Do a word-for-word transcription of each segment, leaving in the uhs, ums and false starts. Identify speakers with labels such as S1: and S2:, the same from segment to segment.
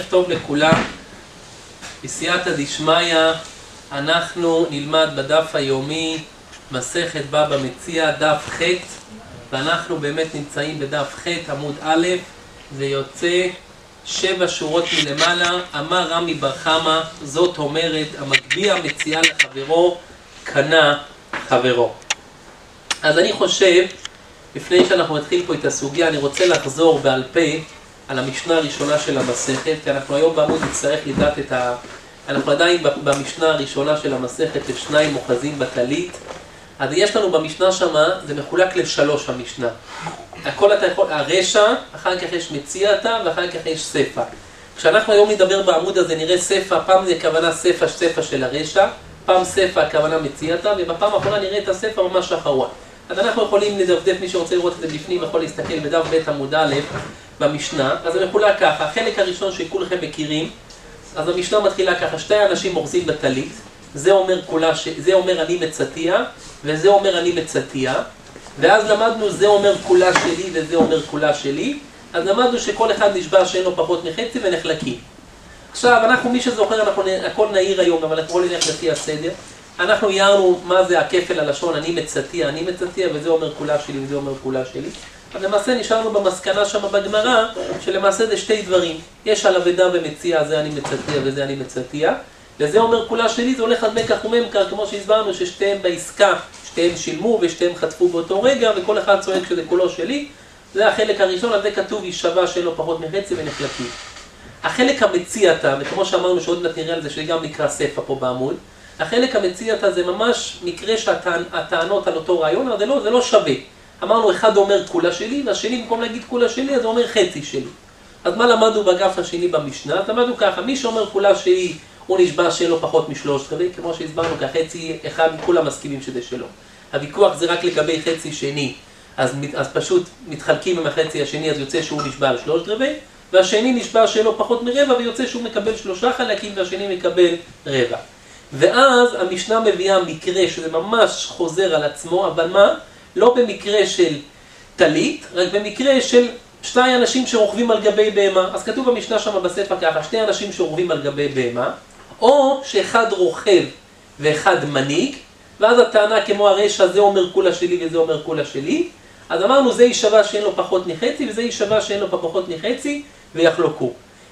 S1: טוב לכולם. בסייעתא דשמיא אנחנו נלמד בדף היומי מסכת בבא מציעא דף ח', ואנחנו באמת נמצאים בדף ח' עמוד א', זה יוצא שבע שורות מלמעלה. אמר רמי בר חמא, זאת אומרת המגביה מציאה לחברו קנה חברו. אז אני חושב, לפני שאנחנו נתחיל פה את הסוגיה, אני רוצה לחזור בעל פה על המשנה הראשונה של המסכת, כי אנחנו היום בעמוד נצטרך לדעת את ה... אנחנו עדיין במשנה הראשונה של המסכת, לשניים אוחזים בטלית. אז יש לנו במשנה שמה, זה מחולק לשלוש המשנה. הכל אתה יכול, הרשע, אחר כך יש מציאתה, ואחר כך יש ספא. כשאנחנו היום נדבר בעמוד הזה, נראה ספא, פעם זה הכוונה ספא, ספא של הרשע, פעם ספא הכוונה מציאתה, ובפעם האחרונה נראה את הספא ממש אחרון. אז אנחנו יכולים לדפדף, מי שרוצה לראות את זה בפנים, יכול להסתכל בדף ב' עמוד א' במשנה. אז זה מחולק ככה, החלק הראשון שכולכם מכירים, אז המשנה מתחילה ככה, שתי אנשים אוחזים בטלית, זה אומר כולה, ש... זה אומר אני מצאתיה, וזה אומר אני מצאתיה, ואז למדנו זה אומר כולה שלי וזה אומר כולה שלי, אז למדנו שכל אחד נשבע שאין לו פחות מחצי ונחלקים. עכשיו, אנחנו, מי שזוכר, אנחנו הכל נעיר היום, אבל אנחנו לא נלך לפי הסדר. אנחנו יערנו מה זה הכפל הלשון, אני מצאתיה, אני מצאתיה, וזה אומר כולה שלי וזה אומר כולה שלי. אז למעשה נשארנו במסקנה שם בגמרא, שלמעשה זה שתי דברים. יש על אבדה ומציאה, זה אני מצאתיה וזה אני מצאתיה. וזה אומר כולה שלי, זה הולך עד מקח וממכר, כמו שהסברנו ששתיהם בעסקה, שתיהם שילמו ושתיהם חטפו באותו רגע, וכל אחד צועק שזה כולו שלי. זה החלק הראשון, על זה כתוב היא שווה שאין לו פחות מחצי ונחלקים. החלק המציאתה, וכמו שאמרנו שעוד מעט נראה על זה, שגם נקרא ספא פה בעמוד, החלק המציאתה זה ממש מקרה שהטענות על אותו רעיון, אבל זה לא, זה לא שווה. אמרנו, אחד אומר כולה שלי, והשני במקום להגיד כולה שלי, אז הוא אומר חצי שלי. אז מה למדנו באגף השני במשנה? אז למדנו ככה, מי שאומר כולה שלי, הוא נשבע שאין לו פחות משלושת רבעי, כמו שהסברנו, כי החצי אחד, כולם מסכימים שזה שלו. הוויכוח זה רק לגבי חצי שני, אז, אז פשוט מתחלקים עם החצי השני, אז יוצא שהוא נשבע על שלושת רבעי, והשני נשבע שאין לו פחות מרבע, ויוצא שהוא מקבל שלושה חלקים, והשני מקבל רבע. ואז המשנה מביאה מקרה שזה ממש חוזר על עצמו, אבל מה? לא במקרה של טלית, רק במקרה של שתי אנשים שרוכבים על גבי בהמה. אז כתוב במשנה שם בספר ככה, שתי אנשים שרוכבים על גבי בהמה, או שאחד רוכב ואחד מנהיג, ואז הטענה כמו הרשע, זה אומר כולה שלי וזה אומר כולה שלי. אז אמרנו, זה יישבע שאין לו פחות מחצי, וזה יישבע שאין לו פחות מחצי, ויחלוקו.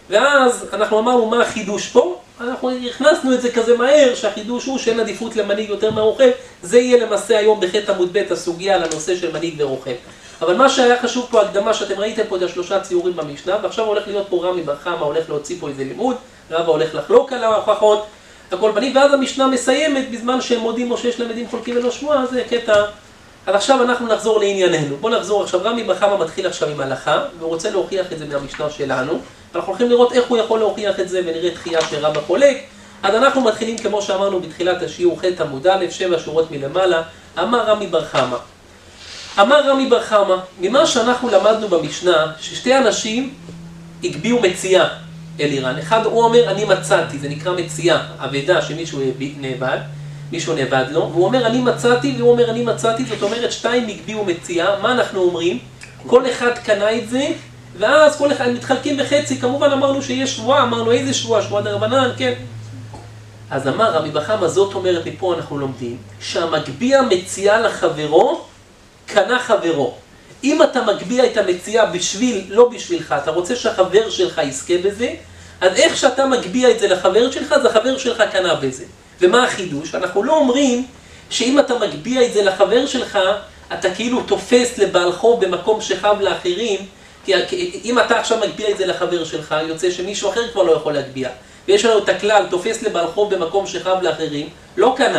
S1: ואז אנחנו אמרנו, מה החידוש פה? אנחנו הכנסנו את זה כזה מהר, שהחידוש הוא שאין עדיפות למנהיג יותר מהרוכב. זה יהיה למעשה היום בחטא עמוד ב' הסוגיה על הנושא של מנהיג ורוכב. אבל מה שהיה חשוב פה, הקדמה שאתם ראיתם פה את השלושה ציורים במשנה, ועכשיו הולך להיות פה רמי בר חמא, הולך להוציא פה איזה לימוד, רבא הולך לחלוק על ההוכחות, הכל בנים, ואז המשנה מסיימת בזמן שהם מודים או שיש להם עדים חולקים ולא שמוע, זה קטע. אז עכשיו אנחנו נחזור לענייננו. בואו נחזור עכשיו, רמי בר חמא מתחיל עכשיו עם הלכה, והוא רוצה להוכיח את זה מהמשנה שלנו. אנחנו הולכים לראות איך הוא יכול להוכיח את זה, ונראה תחייה שרבא חולק. אז אנחנו מתחילים כמו שאמרנו בתחילת השיעור ח' עמוד א', שבע שורות מלמעלה. אמר רמי בר חמא. אמר רמי בר חמא, ממה שאנחנו למדנו במשנה, ששתי אנשים הגביאו מציאה אל איראן. אחד הוא אומר אני מצאתי, זה נקרא מציאה, אבדה שמישהו נאבד, מישהו נאבד לו, והוא אומר אני מצאתי, והוא אומר אני מצאתי, זאת אומרת שתיים הגביאו מציאה. מה אנחנו אומרים? כל אחד קנה את זה, ואז כל אחד מתחלקים בחצי. כמובן אמרנו שיש שבועה, אמרנו איזה שבועה, שבועה דרבנן, כן. אז אמר רמי בר חמא, זאת אומרת מפה אנחנו לומדים, שהמגביה מציאה לחברו, קנה חברו. אם אתה מגביה את המציאה בשביל, לא בשבילך, אתה רוצה שהחבר שלך יזכה בזה, אז איך שאתה מגביה את זה לחבר שלך, אז החבר שלך קנה בזה. ומה החידוש? אנחנו לא אומרים שאם אתה מגביה את זה לחבר שלך, אתה כאילו תופס לבעל חוב במקום שחב לאחרים, כי אם אתה עכשיו מגביה את זה לחבר שלך, יוצא שמישהו אחר כבר לא יכול להגביה. ויש לנו את הכלל, תופס לבעל חוב במקום שחב לאחרים, לא קנה.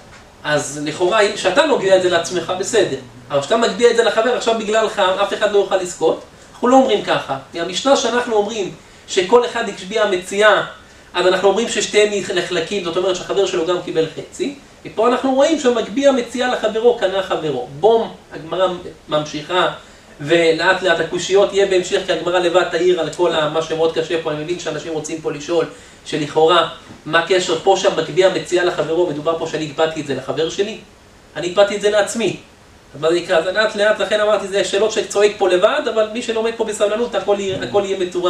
S1: אז לכאורה, שאתה מגביה את זה לעצמך, בסדר. אבל כשאתה מגביה את זה לחבר, עכשיו בגללך, אף אחד לא יוכל לזכות. אנחנו לא אומרים ככה. מהמשנה שאנחנו אומרים שכל אחד הגביה מציאה, אז אנחנו אומרים ששתיהם נחלקים, זאת אומרת שהחבר שלו גם קיבל חצי. ופה אנחנו רואים שמגביה מציאה לחברו, קנה חברו. בום, הגמרא ממשיכה, ולאט לאט הקושיות יהיה בהמשך, כי הגמרא לבד תעיר על כל מה שמאוד קשה פה. אני מבין שאנשים רוצים פה לשאול, שלכאורה, מה הקשר פה שם מגביה מציאה לחברו, מדובר פה שאני הגבתי את זה לחבר שלי? אני הגבתי את זה לעצמי. אז מה זה יקרה? אז לאט לאט, לכן אמרתי, זה שאלות שצועק פה לבד, אבל מי שלומד פה בסבלנות, הכל יהיה, הכל יהיה מתורץ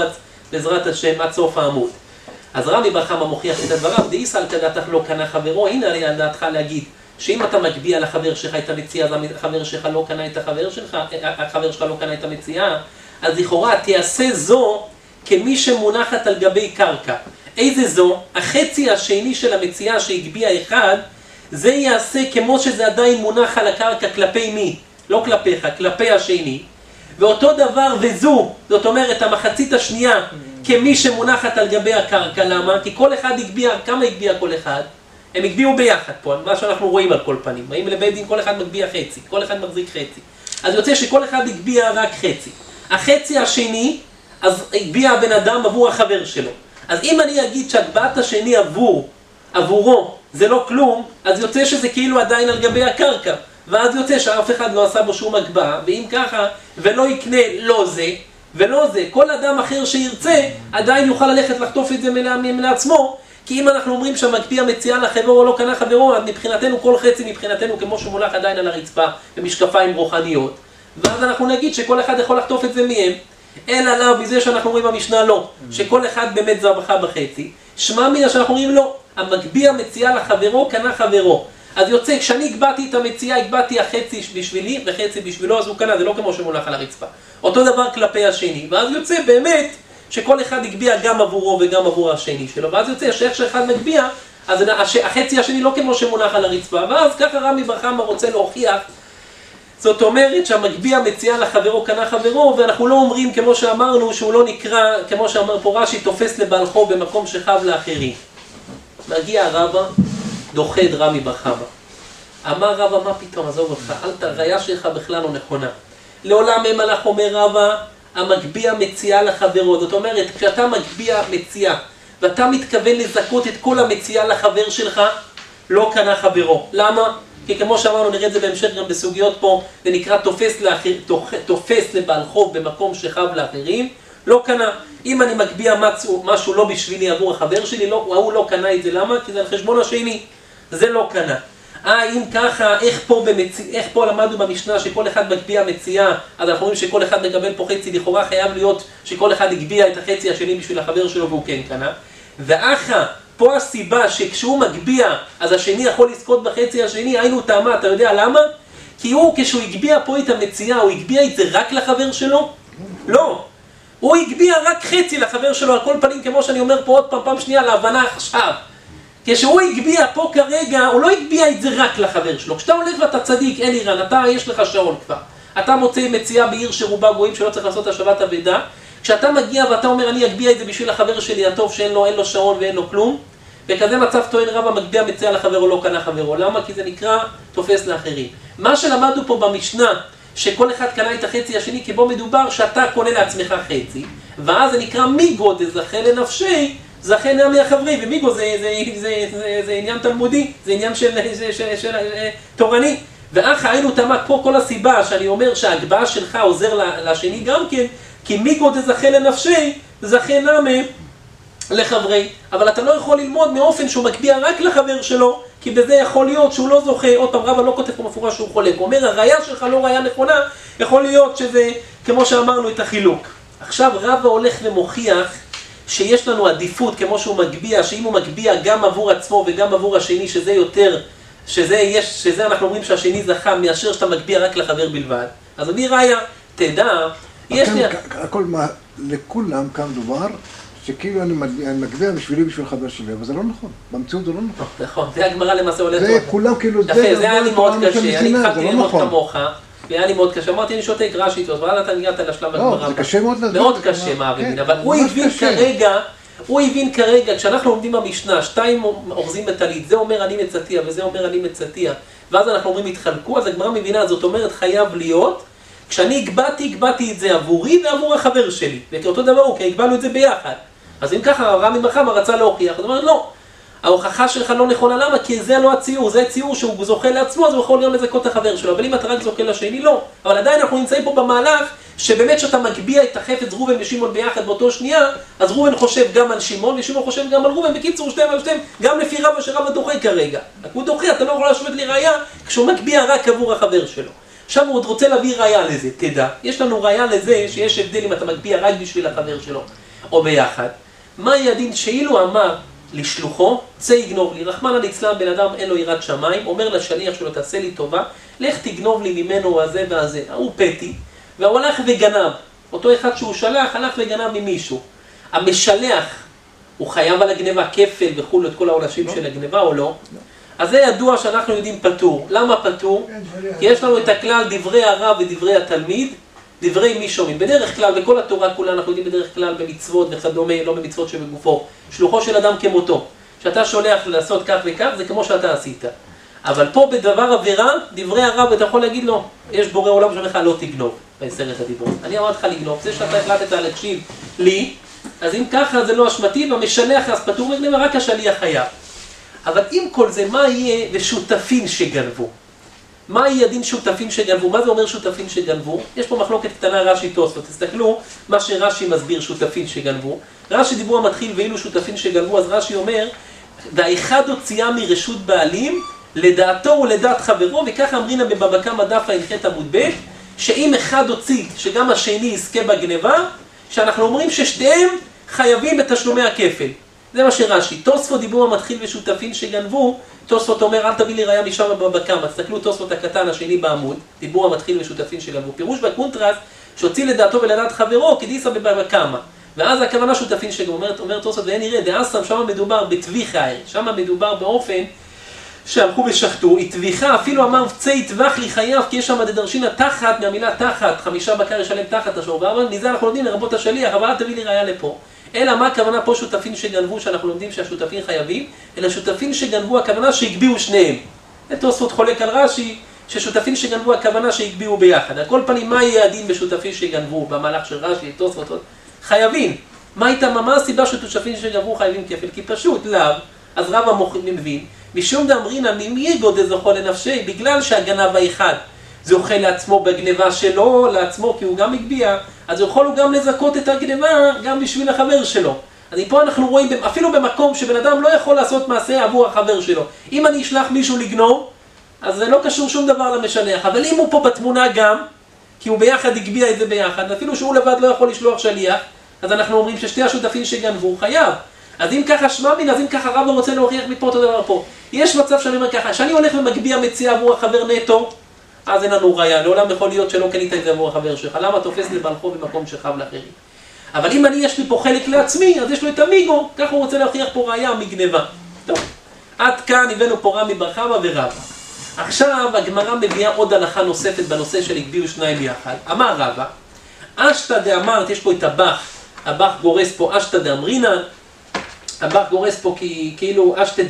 S1: בעזרת השם עד סוף העמוד. אז רמי בר חמא מוכיח את הדבריו, דאיסא על כדעתך לא קנה חברו, הנה הרי על דעתך להגיד שאם אתה מגביה לחבר שלך את המציאה, אז החבר שלך לא קנה את החבר שלך, החבר שלך לא קנה את המציאה, אז לכאורה תעשה זו כמי שמונחת על גבי קרקע. איזה זו? החצי השני של המציאה שהגביה אחד, זה יעשה כמו שזה עדיין מונח על הקרקע כלפי מי? לא כלפיך, כלפי השני. ואותו דבר וזו, זאת אומרת המחצית השנייה, כמי שמונחת על גבי הקרקע. למה? כי כל אחד הגביה, כמה הגביה כל אחד? הם הגביאו ביחד פה, מה שאנחנו רואים על כל פנים. באים לבית דין, כל אחד מגביה חצי, כל אחד מחזיק חצי. אז יוצא שכל אחד הגביה רק חצי. החצי השני, אז הגביה הבן אדם עבור החבר שלו. אז אם אני אגיד שהגבהת השני עבור, עבורו, זה לא כלום, אז יוצא שזה כאילו עדיין על גבי הקרקע. ואז יוצא שאף אחד לא עשה בו שום הגבהה, ואם ככה, ולא יקנה לא זה, ולא זה, כל אדם אחר שירצה, עדיין יוכל ללכת לחטוף את זה מעצמו, כי אם אנחנו אומרים שהמגביה מציעה לחברו או לא קנה חברו, אז מבחינתנו כל חצי מבחינתנו כמו שמולך עדיין על הרצפה, במשקפיים רוחניות. ואז אנחנו נגיד שכל אחד יכול לחטוף את זה מהם, אלא לא, בזה שאנחנו רואים במשנה לא, שכל אחד באמת זרבחה בחצי. שמע מינה שאנחנו רואים לא, המגביה מציעה לחברו, קנה חברו. אז יוצא, כשאני הגבעתי את המציאה, הגבעתי החצי בשבילי וחצי בשבילו, אז הוא קנה, זה לא כמו שמולך על הרצפה. אותו דבר כלפי השני, ואז יוצא באמת שכל אחד הגביע גם עבורו וגם עבור השני שלו, ואז יוצא שאיך שאחד מגביע, אז החצי השני לא כמו שמונח על הרצפה, ואז ככה רמי בר חמא רוצה להוכיח, זאת אומרת שהמגביע מציעה לחברו קנה חברו, ואנחנו לא אומרים כמו שאמרנו שהוא לא נקרא, כמו שאמר פה רש"י, תופס לבעל חוב במקום שחב לאחרים. מגיע רבא, דוחד רמי בר חמא. אמר רבא, מה פתאום, עזוב אותך, אל תראיה שלך בכלל לא נכונה. לעולם הם הלך אומר רבא, המגביע מציעה לחברו. זאת אומרת, כשאתה מגביע מציעה, ואתה מתכוון לזכות את כל המציעה לחבר שלך, לא קנה חברו. למה? כי כמו שאמרנו, נראה את זה בהמשך גם בסוגיות פה, זה נקרא תופס, לאחר, תופס לבעל חוב במקום שחב לאחרים, לא קנה. אם אני מגביע משהו, משהו לא בשבילי עבור החבר שלי, לא, הוא לא קנה את זה. למה? כי זה על חשבון השני. זה לא קנה. אה, אם ככה, איך פה, במציא, איך פה למדנו במשנה שכל אחד מגביע מציאה, אז אנחנו רואים שכל אחד מקבל פה חצי, לכאורה חייב להיות שכל אחד הגביע את החצי השני בשביל החבר שלו והוא כן קנה. ואחה, פה הסיבה שכשהוא מגביע, אז השני יכול לזכות בחצי השני, היינו טעמה, אתה יודע למה? כי הוא, כשהוא הגביע פה את המציאה, הוא הגביע את זה רק לחבר שלו? לא. הוא הגביע רק חצי לחבר שלו, על כל פנים, כמו שאני אומר פה עוד פעם, פעם שנייה, להבנה עכשיו. כשהוא הגביע פה כרגע, הוא לא הגביע את זה רק לחבר שלו. כשאתה הולך ואתה צדיק, אין אירן, אתה, יש לך שעון כבר. אתה מוצא מציאה בעיר שרובה גויים שלא צריך לעשות השבת אבדה. כשאתה מגיע ואתה אומר, אני אגביע את זה בשביל החבר שלי הטוב, שאין לו, אין לו שעון ואין לו כלום, וכזה מצב טוען רבא, מגביע מציאה לחבר או לא קנה חברו. למה? כי זה נקרא תופס לאחרים. מה שלמדנו פה במשנה, שכל אחד קנה את החצי השני, כי בו מדובר שאתה קונה לעצמך חצי, ואז זה נקרא מיגו דזכה לנפשי, זכה נעמי החברי, ומיגו זה, זה, זה, זה, זה, זה עניין תלמודי, זה עניין של, של, של, של, של תורני. ואח היינו תמה פה כל הסיבה שאני אומר שההגבהה שלך עוזר לשני גם כן, כי מיגו דזכה לנפשי, זכה נעמי לחברי. אבל אתה לא יכול ללמוד מאופן שהוא מגביע רק לחבר שלו, כי בזה יכול להיות שהוא לא זוכה. עוד פעם, רבא לא כותב פה מפורש שהוא חולק. הוא אומר, הראיה שלך לא ראיה נכונה, יכול להיות שזה, כמו שאמרנו, את החילוק. עכשיו רבא הולך ומוכיח שיש לנו עדיפות, כמו שהוא מגביע, שאם הוא מגביע גם עבור עצמו וגם עבור השני, שזה יותר, שזה, יש, שזה אנחנו אומרים שהשני זכה, מאשר שאתה מגביע רק לחבר בלבד. אז אני ראיה, תדע, יש לי...
S2: הכל, לכולם כאן דובר, שכאילו אני מגביע בשבילי בשביל חבר שלי, אבל זה לא נכון, במציאות זה לא נכון.
S1: נכון, זה הגמרא למעשה הולך...
S2: זה כולם כאילו...
S1: יפה, זה היה לי מאוד קשה, אני התחלתי ללמוד כמוך, והיה לי מאוד קשה, אמרתי אני שותק רש"י איתו, ואז אתה הגעת לשלב הגמרא.
S2: לא, זה קשה מאוד להסביר.
S1: מאוד קשה מה הבין, אבל הוא הבין כרגע, הוא הבין כרגע, כשאנחנו עומדים במשנה, שתיים אוחזים בטלית, זה אומר אני מצאתיה וזה אומר אני מצאתיה, ואז אנחנו אומרים התחלקו, אז הגמרא מבינה, זאת אומרת חייב להיות, כשאני הגבעתי, הגבעתי את זה עבורי ועבור החבר שלי, וכאותו דבר הוא, כי הגבענו את זה ביחד. אז אם ככה, רמי בר חמא רצה להוכיח, אז הוא אומר, לא, ההוכחה שלך לא נכונה, למה? כי זה לא הציור, זה הציור שהוא זוכה לעצמו, אז הוא יכול גם לזכות את החבר שלו, אבל אם אתה רק זוכה לשני, לא. אבל עדיין אנחנו נמצאים פה במהלך, שבאמת שאתה מגביע את החפץ ראובן ושמעון ביחד באותו שנייה, אז ראובן חושב גם על שמעון, ושמעון חושב גם על ראובן, בקיצור שתיהם על שתיהם, גם לפי רבא שרבא דוחה כרגע. רק הוא דוחה, אתה לא יכול להשוות לי ראיה, כשהוא מגביע רק עבור החבר שלו. עכשיו הוא עוד רוצה להביא ראיה לזה, תדע. יש לנו ראיה לזה שיש הבדל אם אתה מגביע רק בשביל החבר שלו, או ביחד. מה הדין שאילו אמר לשלוחו, צא יגנוב לי, רחמנא ליצלן, בן אדם אין לו יראת שמיים, אומר לשליח שלו, תעשה לי טובה, לך תגנוב לי ממנו הזה והזה, הוא פתי, והוא הלך וגנב, אותו אחד שהוא שלח, הלך וגנב ממישהו. המשלח, הוא חייב על הגניבה, כפל וכו' את כל העונשים של הגניבה או לא? אז זה ידוע שאנחנו יודעים פטור. למה פטור? כי יש לנו את הכלל דברי הרב ודברי התלמיד, דברי מי שומעים. בדרך כלל, בכל התורה כולה אנחנו יודעים בדרך כלל במצוות וכדומה, לא במצוות שבגופו. שלוחו של אדם כמותו. שאתה שולח לעשות כך וכך, זה כמו שאתה עשית. אבל פה בדבר עבירה, דברי הרב, אתה יכול להגיד לו, יש בורא עולם שאומר לך לא תגנוב, בעשרת הדיברות. אני אמרתי לך לגנוב, זה שאתה החלטת להקשיב לי, אז אם ככה זה לא אשמתי, והמשלח אז פטור מגניבה, רק השליח חייב. אבל אם כל זה, מה יהיה ושותפים שגנבו? מה יהיה הדין שותפים שגנבו? מה זה אומר שותפים שגנבו? יש פה מחלוקת קטנה רש"י תוספות. תסתכלו מה שרש"י מסביר שותפים שגנבו. רש"י דיבור המתחיל ואילו שותפים שגנבו, אז רש"י אומר, והאחד הוציאה מרשות בעלים, לדעתו ולדעת חברו, וככה אמרינה בבבא קמא דף ע"ח עמוד ב', שאם אחד הוציא, שגם השני יזכה בגניבה, שאנחנו אומרים ששתיהם חייבים בתשלומי הכפל. זה מה שרש"י. תוספות דיבור המתחיל ושותפים שגנבו, תוספות אומר, אל תביא לי ראיה משם בבבא קמא. תסתכלו תוספות הקטן השני בעמוד, דיבור המתחיל ושותפים שגנבו. פירוש בקונטרס, שהוציא לדעתו ולדעת חברו, כדיסא בבבא קמא. ואז הכוונה שותפים שגנבו. אומרת, אומר תוספות, ואין נראה, דאסם, שם מדובר בטביחה, שם מדובר באופן שהלכו ושחטו, התביכה, אפילו אמר צא יטבח לי חייב, כי יש שם דדרשינא תחת, מהמילה תחת, חמישה בקר ישלם תחת השור, אבל מזה אנחנו לומדים לרבות השליח, אבל אל תביא לי ראיה לפה. אלא מה הכוונה פה שותפים שגנבו, שאנחנו לומדים שהשותפים חייבים, אלא שותפים שגנבו, הכוונה שהגביעו שניהם. תוספות חולק על רש"י, ששותפים שגנבו, הכוונה שהגביעו ביחד. על כל פנים, מה יהיה הדין בשותפים שגנבו במהלך של רש"י, תוספות, חייבים. מה הייתה, מה הסיבה ששותפים שגנבו חייבים כפל? כי פשוט, לאו, אז רב המוחים מבין, משום דאמרינא ממיגו דזכו לנפשי, בגלל שהגנב האחד זוכה לעצמו בגניבה שלו, לעצמו כי הוא גם הגביע, אז יכול הוא גם לזכות את הגניבה גם בשביל החבר שלו. אז פה אנחנו רואים, אפילו במקום שבן אדם לא יכול לעשות מעשה עבור החבר שלו. אם אני אשלח מישהו לגנוב, אז זה לא קשור שום דבר למשלח. אבל אם הוא פה בתמונה גם, כי הוא ביחד הגביע את זה ביחד, אפילו שהוא לבד לא יכול לשלוח שליח, אז אנחנו אומרים ששתי השותפים שגנבו חייב. אז אם ככה שמע מין, אז אם ככה רב רוצה להוכיח מפה אותו דבר פה. יש מצב שאני אומר ככה, שאני הולך ומגביע מציע עבור החבר נטו, אז אין לנו ראיה, לעולם יכול להיות שלא קנית את זה עבור החבר שלך. למה תופס לבלחו במקום שחב לאחרים? אבל אם אני יש לי פה חלק לעצמי, אז יש לו את המיגו, ככה הוא רוצה להוכיח פה ראיה מגניבה. טוב, עד כאן הבאנו פה רמי בר חמא ורבא. עכשיו הגמרא מביאה עוד הלכה נוספת בנושא של הגביעו שניים יחד. אמר רבא, אשתא דאמרת, יש פה את הבח, הבח גורס פה אשתא דאמרינן, הבח גורס פה כי, כאילו אשתא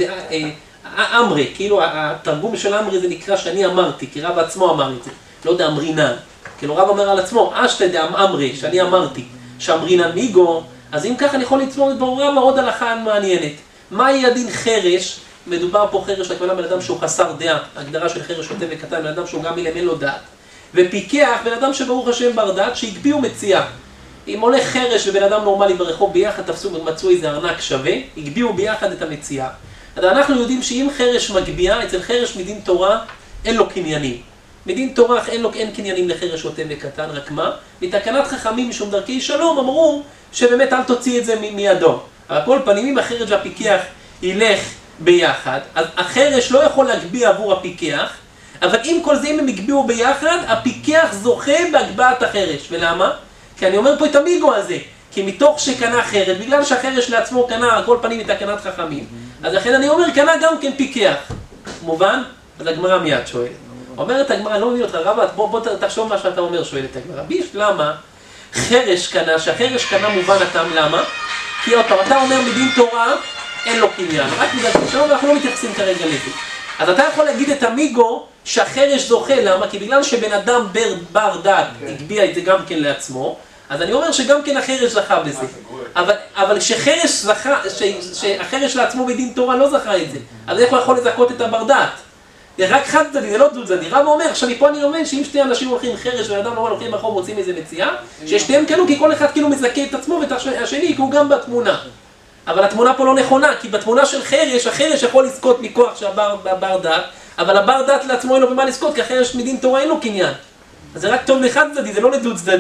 S1: דאמרי, כאילו התרגום של אמרי זה נקרא שאני אמרתי, כי רב עצמו אמר את זה, לא דאמרינן. כאילו רב אומר על עצמו, אשתא דאמרי, שאני אמרתי, שאמרינן מיגו, אז אם ככה אני יכול לצמור את ברורה מאוד הלכה מעניינת. מהי הדין חרש? מדובר פה חרש, הכוונה בן אדם שהוא חסר דעה, הגדרה של חרש שוטה וקטן, בן אדם שהוא גם מלמד לו דעת. ופיקח, בן אדם שברוך השם בר דעת, שהגביעו מציאה. אם הולך חרש ובן אדם נורמלי ברחוב ביחד, תפסו ומצאו איזה ארנק שווה, הגביעו ביחד את המציאה. אז אנחנו יודעים שאם חרש מגביע, אצל חרש מדין תורה אין לו קניינים. מדין תורה אין לו אין קניינים לחרש שוטה וקטן, רק מה? מתקנת חכמים משום דרכי שלום אמרו שבאמת אל תוציא את זה מידו. אבל כל פנים אם החרש והפיקח ילך ביחד, אז החרש לא יכול להגביע עבור הפיקח, אבל אם כל זה אם הם יגביעו ביחד, הפיקח זוכה בהגבעת החרש. ולמה? כי אני אומר פה את המיגו הזה, כי מתוך שקנה חרש, בגלל שהחרש לעצמו קנה על כל פנים מתקנת חכמים, אז לכן אני אומר קנה גם כן פיקח. מובן? אז הגמרא מיד שואלת. אומרת הגמרא, אני לא מבין אותך רבא, בוא, בוא תחשוב מה שאתה אומר, שואלת הגמרא. ביש, למה? חרש קנה, שהחרש קנה מובן הטעם, למה? כי עוד פעם, אתה אומר מדין תורה, אין לו קניין. רק בגלל שלום, אנחנו לא מתייחסים כרגע לזה. אז אתה יכול להגיד את המיגו שהחרש זוכה, למה? כי בגלל שבן אדם בר, בר דעת הגביע את זה גם כן לעצמו, אז אני אומר שגם כן החרש זכה בזה. אבל, אבל שחרש זכה, ש, שהחרש לעצמו בדין תורה לא זכה את זה, אז איך הוא יכול לזכות את הבר דעת? זה רק חד צדדי, זה לא דו צדדי. רב אומר, עכשיו מפה אני לומד שאם שתי אנשים הולכים חרש ואדם נורא הולכים ברחוב מוצאים איזה מציאה, ששתיהם כאילו כי כל אחד כאילו מזכה את עצמו ואת השני כי הוא גם בתמונה. אבל התמונה פה לא נכונה, כי בתמונה של חרש, החרש יכול לזכות מכוח שהבר בר דעת, אבל הבר דעת לעצמו אין לו במה לזכות, כי החרש מדין תורה אין לו קניין. אז זה רק טוב לחד צדדי, זה לא לדו צדדי.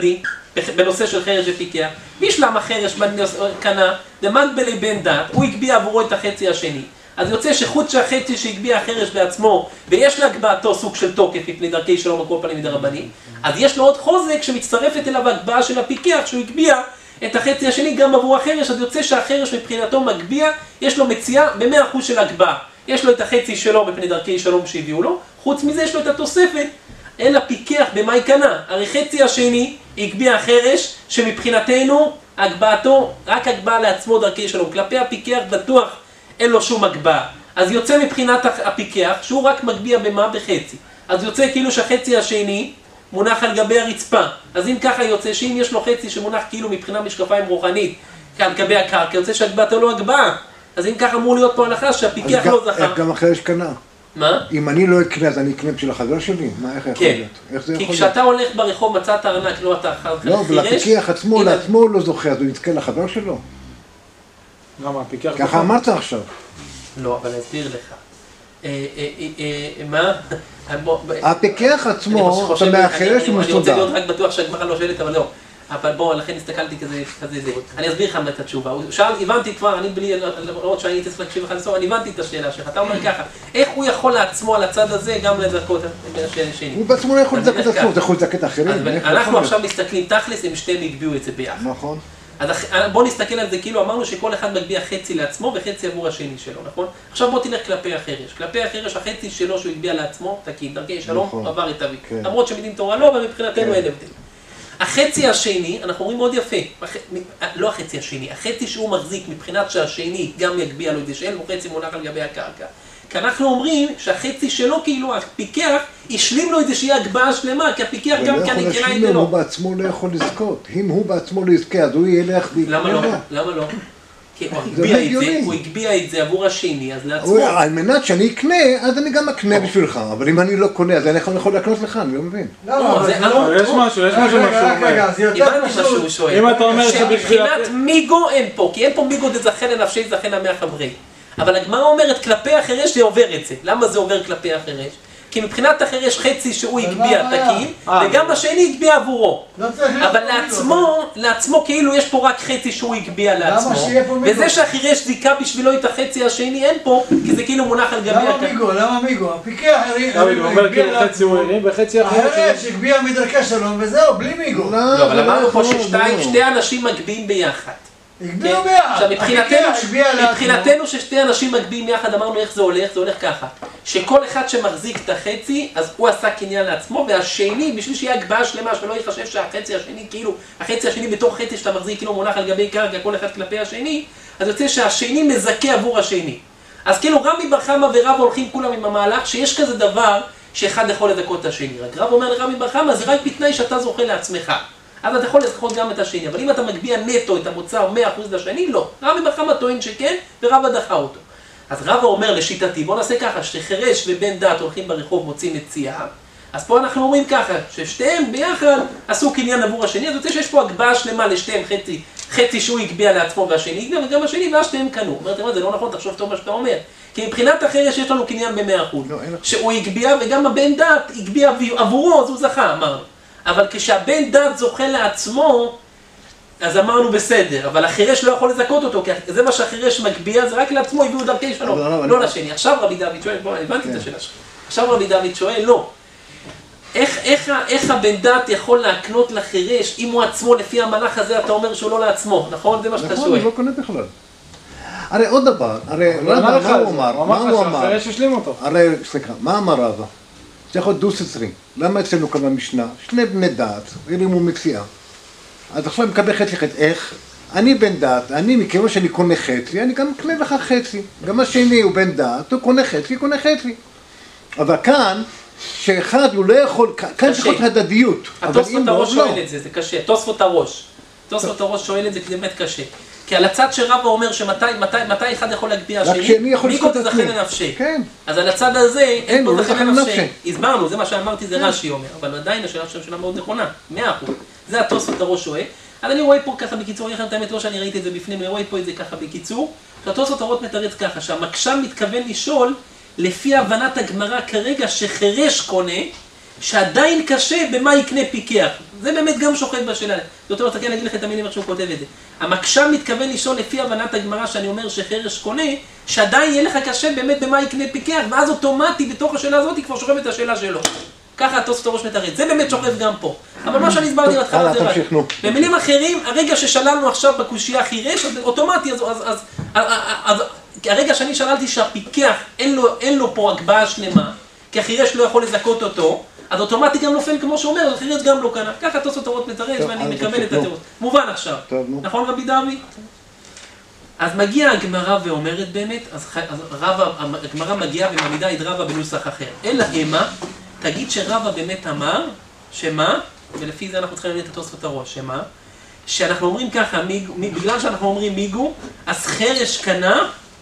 S1: בנושא של חרש ופיקח. בישלם החרש קנה, דמד בלי בן דת, הוא הגביע עבורו את החצי השני. אז יוצא שחוץ שהחצי שהגביע החרש בעצמו, ויש להגבהתו סוג של תוקף מפני דרכי שלום על כל פנים מדי רבנים, אז יש לו עוד חוזק שמצטרפת אליו הגבהה של הפיקח, שהוא הגביע את החצי השני גם עבור החרש, אז יוצא שהחרש מבחינתו מגביע, יש לו מציאה ב-מאה אחוז של הגבהה. יש לו את החצי שלו בפני דרכי שלום שהביאו לו, חוץ מזה יש לו את התוספת, אין הפיקח במה יקנה. הרי חצי השני הגביע החרש, שמבחינתנו הגבהתו רק הגבהה לעצמו דרכי שלום, כלפי הפיקח בטוח אין לו שום הגבהה. אז יוצא מבחינת הפיקח שהוא רק מגביע במה? בחצי. אז יוצא כאילו שהחצי השני מונח על גבי הרצפה. אז אם ככה יוצא שאם יש לו חצי שמונח כאילו מבחינה משקפיים רוחנית על גבי הקרקע, יוצא שהגבהתו לא הגבהה. אז אם ככה אמור להיות פה הנחה שהפיקח לא זכה.
S2: איך גם החרש קנה?
S1: מה?
S2: אם אני לא אקנה אז אני אקנה בשביל החבר שלי? מה, איך יכול להיות? איך זה יכול להיות?
S1: כי כשאתה הולך ברחוב מצאת ארנק, לא אתה חרש.
S2: לא, ולפיקח עצמו, לעצמו הוא לא זוכה, אז הוא יתקן לחבר שלו.
S3: למה, הפיקח...
S2: ככה אמרת עכשיו.
S1: לא, אבל אני אסביר לך. מה?
S2: הפיקח עצמו, אתה מהחרש הוא מסודר.
S1: אני רוצה להיות רק בטוח שהגמרא לא שואלת, אבל לא. אבל בוא, לכן הסתכלתי כזה, כזה זה. אני אסביר לך את התשובה. הוא שאל, הבנתי כבר, אני בלי, למרות שאני הייתי צריך להקשיב לך לסוף, אני הבנתי את השאלה שלך. אתה אומר ככה, איך הוא יכול לעצמו על הצד הזה גם לזכות השני?
S2: הוא בעצמו לא יכול לזכות עצמו, אתה יכול לזכות אחרים.
S1: אנחנו עכשיו מסתכלים, תכלס, הם שתיהם הגביעו את זה ביחד.
S2: נכון.
S1: אז בוא נסתכל על זה, כאילו אמרנו שכל אחד מגביע חצי לעצמו וחצי עבור השני שלו, נכון? עכשיו בוא תלך כלפי החרש. כלפי החרש, החצי שלו שהוא הגביע לעצמו, תקין, דרכי שלום, עבר את אבי. למרות שמדין תורה לא, אבל מבחינתנו אין הבדל. החצי השני, אנחנו אומרים מאוד יפה, לא החצי השני, החצי שהוא מחזיק מבחינת שהשני גם יגביע לו את זה, שאין לו חצי מונח על גבי הקרקע. כי אנחנו אומרים שהחצי שלו, כאילו הפיקח, השלים לו איזושהי הגבהה שלמה, כי הפיקח גם כאן יקנה את זה לו.
S2: הוא בעצמו לא יכול לזכות. אם הוא בעצמו לא יזכה, אז הוא ילך ויקנה.
S1: למה לא? למה לא? כי הוא הגביע את זה, הוא הגביע את זה עבור השני, אז לעצמו.
S2: על מנת שאני אקנה, אז אני גם אקנה בשבילך. אבל אם אני לא קונה, אז אני יכול לקנות לך, אני לא מבין.
S3: לא, יש משהו, יש משהו משהו.
S1: הבנתי מה שהוא שואל.
S3: אם אתה אומר
S1: שמבחינת מיגו אין פה, כי אין פה מיגו דזכן לנפשי זכן המאה חברי. אבל הגמרא אומרת, כלפי החרש זה עובר את זה. למה זה עובר כלפי החרש? כי מבחינת החרש חצי שהוא הגביע תקין, וגם השני הגביע עבורו. אבל לעצמו, לעצמו כאילו יש פה רק חצי שהוא הגביע לעצמו. וזה שהחרש זיקה בשבילו את החצי השני אין פה, כי זה כאילו מונח על גבי
S4: הקרקע. למה מיגו? למה מיגו? הפיקח
S3: הגביע חצי הוא הרים וחצי החרש.
S4: החרש הגביע מדרכי שלום וזהו, בלי מיגו.
S1: לא, אבל אמרנו פה ששתי אנשים מגביעים ביחד.
S4: הגביעו ביחד.
S1: מבחינתנו ששתי אנשים מגביעים ביחד, אמרנו איך זה הולך, זה הולך ככה. שכל אחד שמחזיק את החצי, אז הוא עשה קניין לעצמו, והשני, בשביל שיהיה הגבהה שלמה, שלא יחשב שהחצי השני, כאילו, החצי השני בתוך חצי שאתה מחזיק, כאילו מונח על גבי קרקע, כל אחד כלפי השני, אז יוצא שהשני מזכה עבור השני. אז כאילו רבי בר חמא ורב הולכים כולם עם המהלך, שיש כזה דבר שאחד יכול לזכות את השני. רק רב אומר לרבי בר חמא, זה רק בתנאי שאתה זוכה לעצמך. אז אתה יכול לזכות גם את השני, אבל אם אתה מגביע נטו את המוצר מאה אחוז לשני, לא. רבי בר חמא טוען שכן, ורבא דחה אותו. אז רבא אומר לשיטתי, בוא נעשה ככה, שחרש ובן דת הולכים ברחוב מוצאים מציאה, אז פה אנחנו אומרים ככה, ששתיהם ביחד עשו קניין עבור השני, אז יוצא שיש פה הגבהה שלמה לשתיהם, חצי, חצי שהוא הגביע לעצמו והשני הגביע, וגם השני והשתיהם קנו. אומרת, זה לא נכון, תחשוב טוב מה שאתה אומר. כי מבחינת החרש יש לנו קניין ב-מאה אחוז. שהוא הגביע וגם הבן דת הגביע עבורו, אז הוא זכה, אמרנו. אבל כשהבן דת זוכה לעצמו, אז אמרנו בסדר, אבל החירש לא יכול לזכות אותו, כי זה מה שהחירש מגביע, זה רק לעצמו, הביאו דרכי שלום, לא לשני. עכשיו רבי דוד שואל, בוא, הבנתי את השאלה שלך. עכשיו רבי דוד שואל, לא. איך הבן דת יכול להקנות לחירש, אם הוא עצמו, לפי המהלך הזה, אתה אומר שהוא לא לעצמו, נכון? זה מה שאתה שואל.
S2: נכון, הוא לא קונה בכלל. הרי עוד דבר, הרי רבא, מה הוא אמר?
S3: הוא אמר לך שהחירש השלים אותו.
S2: הרי, סליחה, מה אמר רבא? זה יכול להיות דו סטרי. למה אצלנו כאן במשנה? שני בני דת, הרימו מציאה. אז עכשיו אני מקבל חצי חצי. איך? אני בן דת, אני מכיוון שאני קונה חצי, אני גם קנה לך חצי. גם השני הוא בן דת, הוא קונה חצי, הוא קונה חצי. אבל כאן, שאחד הוא לא יכול, כאן צריך להיות הדדיות.
S1: התוספות הראש שואל את זה, זה קשה. תוספות הראש. תוספות הראש שואל את זה, כי זה באמת קשה. כי על הצד שרבא אומר שמתי מתי, מתי אחד יכול להגביע השני, מי כל זכה לנפשי.
S2: כן.
S1: אז על הצד הזה אין כל זכה לנפשי. הסברנו, זה מה שאמרתי, זה רש"י אומר, אבל עדיין השאלה שלנו שאלה מאוד נכונה, מאה אחוז. זה התוספות הראש שואל. אז אני רואה פה ככה בקיצור, אני אגיד לכם את האמת, לא שאני ראיתי את זה בפנים, אני רואה פה את זה ככה בקיצור. התוספות הראש מתרץ ככה, שהמקשם מתכוון לשאול, לפי הבנת הגמרא כרגע שחירש קונה, שעדיין קשה במה יקנה פיקח. זה באמת גם שוחט בשאלה. זאת אומרת, כן, אגיד לך את המילים איך שהוא כותב את זה. המקשה מתכוון לשאול לפי הבנת הגמרא שאני אומר שחרש קונה, שעדיין יהיה לך קשה באמת במה יקנה פיקח, ואז אוטומטי בתוך השאלה הזאת כבר שוכב את השאלה שלו. ככה התוספות הראש מתרץ. זה באמת שוכב גם פה. אבל מה שאני הסברתי להתחלה זה רק. במילים אחרים, הרגע ששללנו עכשיו בקושייה חירש, אוטומטי, אז, אז, אז, אז, אז הרגע שאני שללתי שהפיקח אין לו, אין לו פה הגבהה שלמה, כי החירש לא יכול לזכות אותו, אז אוטומטי גם נופל כמו שאומר, אז החירש גם לא קנה. ככה התוספות הראש מתרץ ואני מקבל את התירוץ. מובן עכשיו. נכון רבי דוד? אז מגיעה הגמרא ואומרת באמת, אז, אז רבא, הגמרא מגיעה ומעמידה את רבא בנוסח אחר. אלא אמה, תגיד שרבא באמת אמר, שמה, ולפי זה אנחנו צריכים לראות את התוספות הראש, שמה, שאנחנו אומרים ככה, מיגו, בגלל שאנחנו אומרים מיגו, אז חרש קנה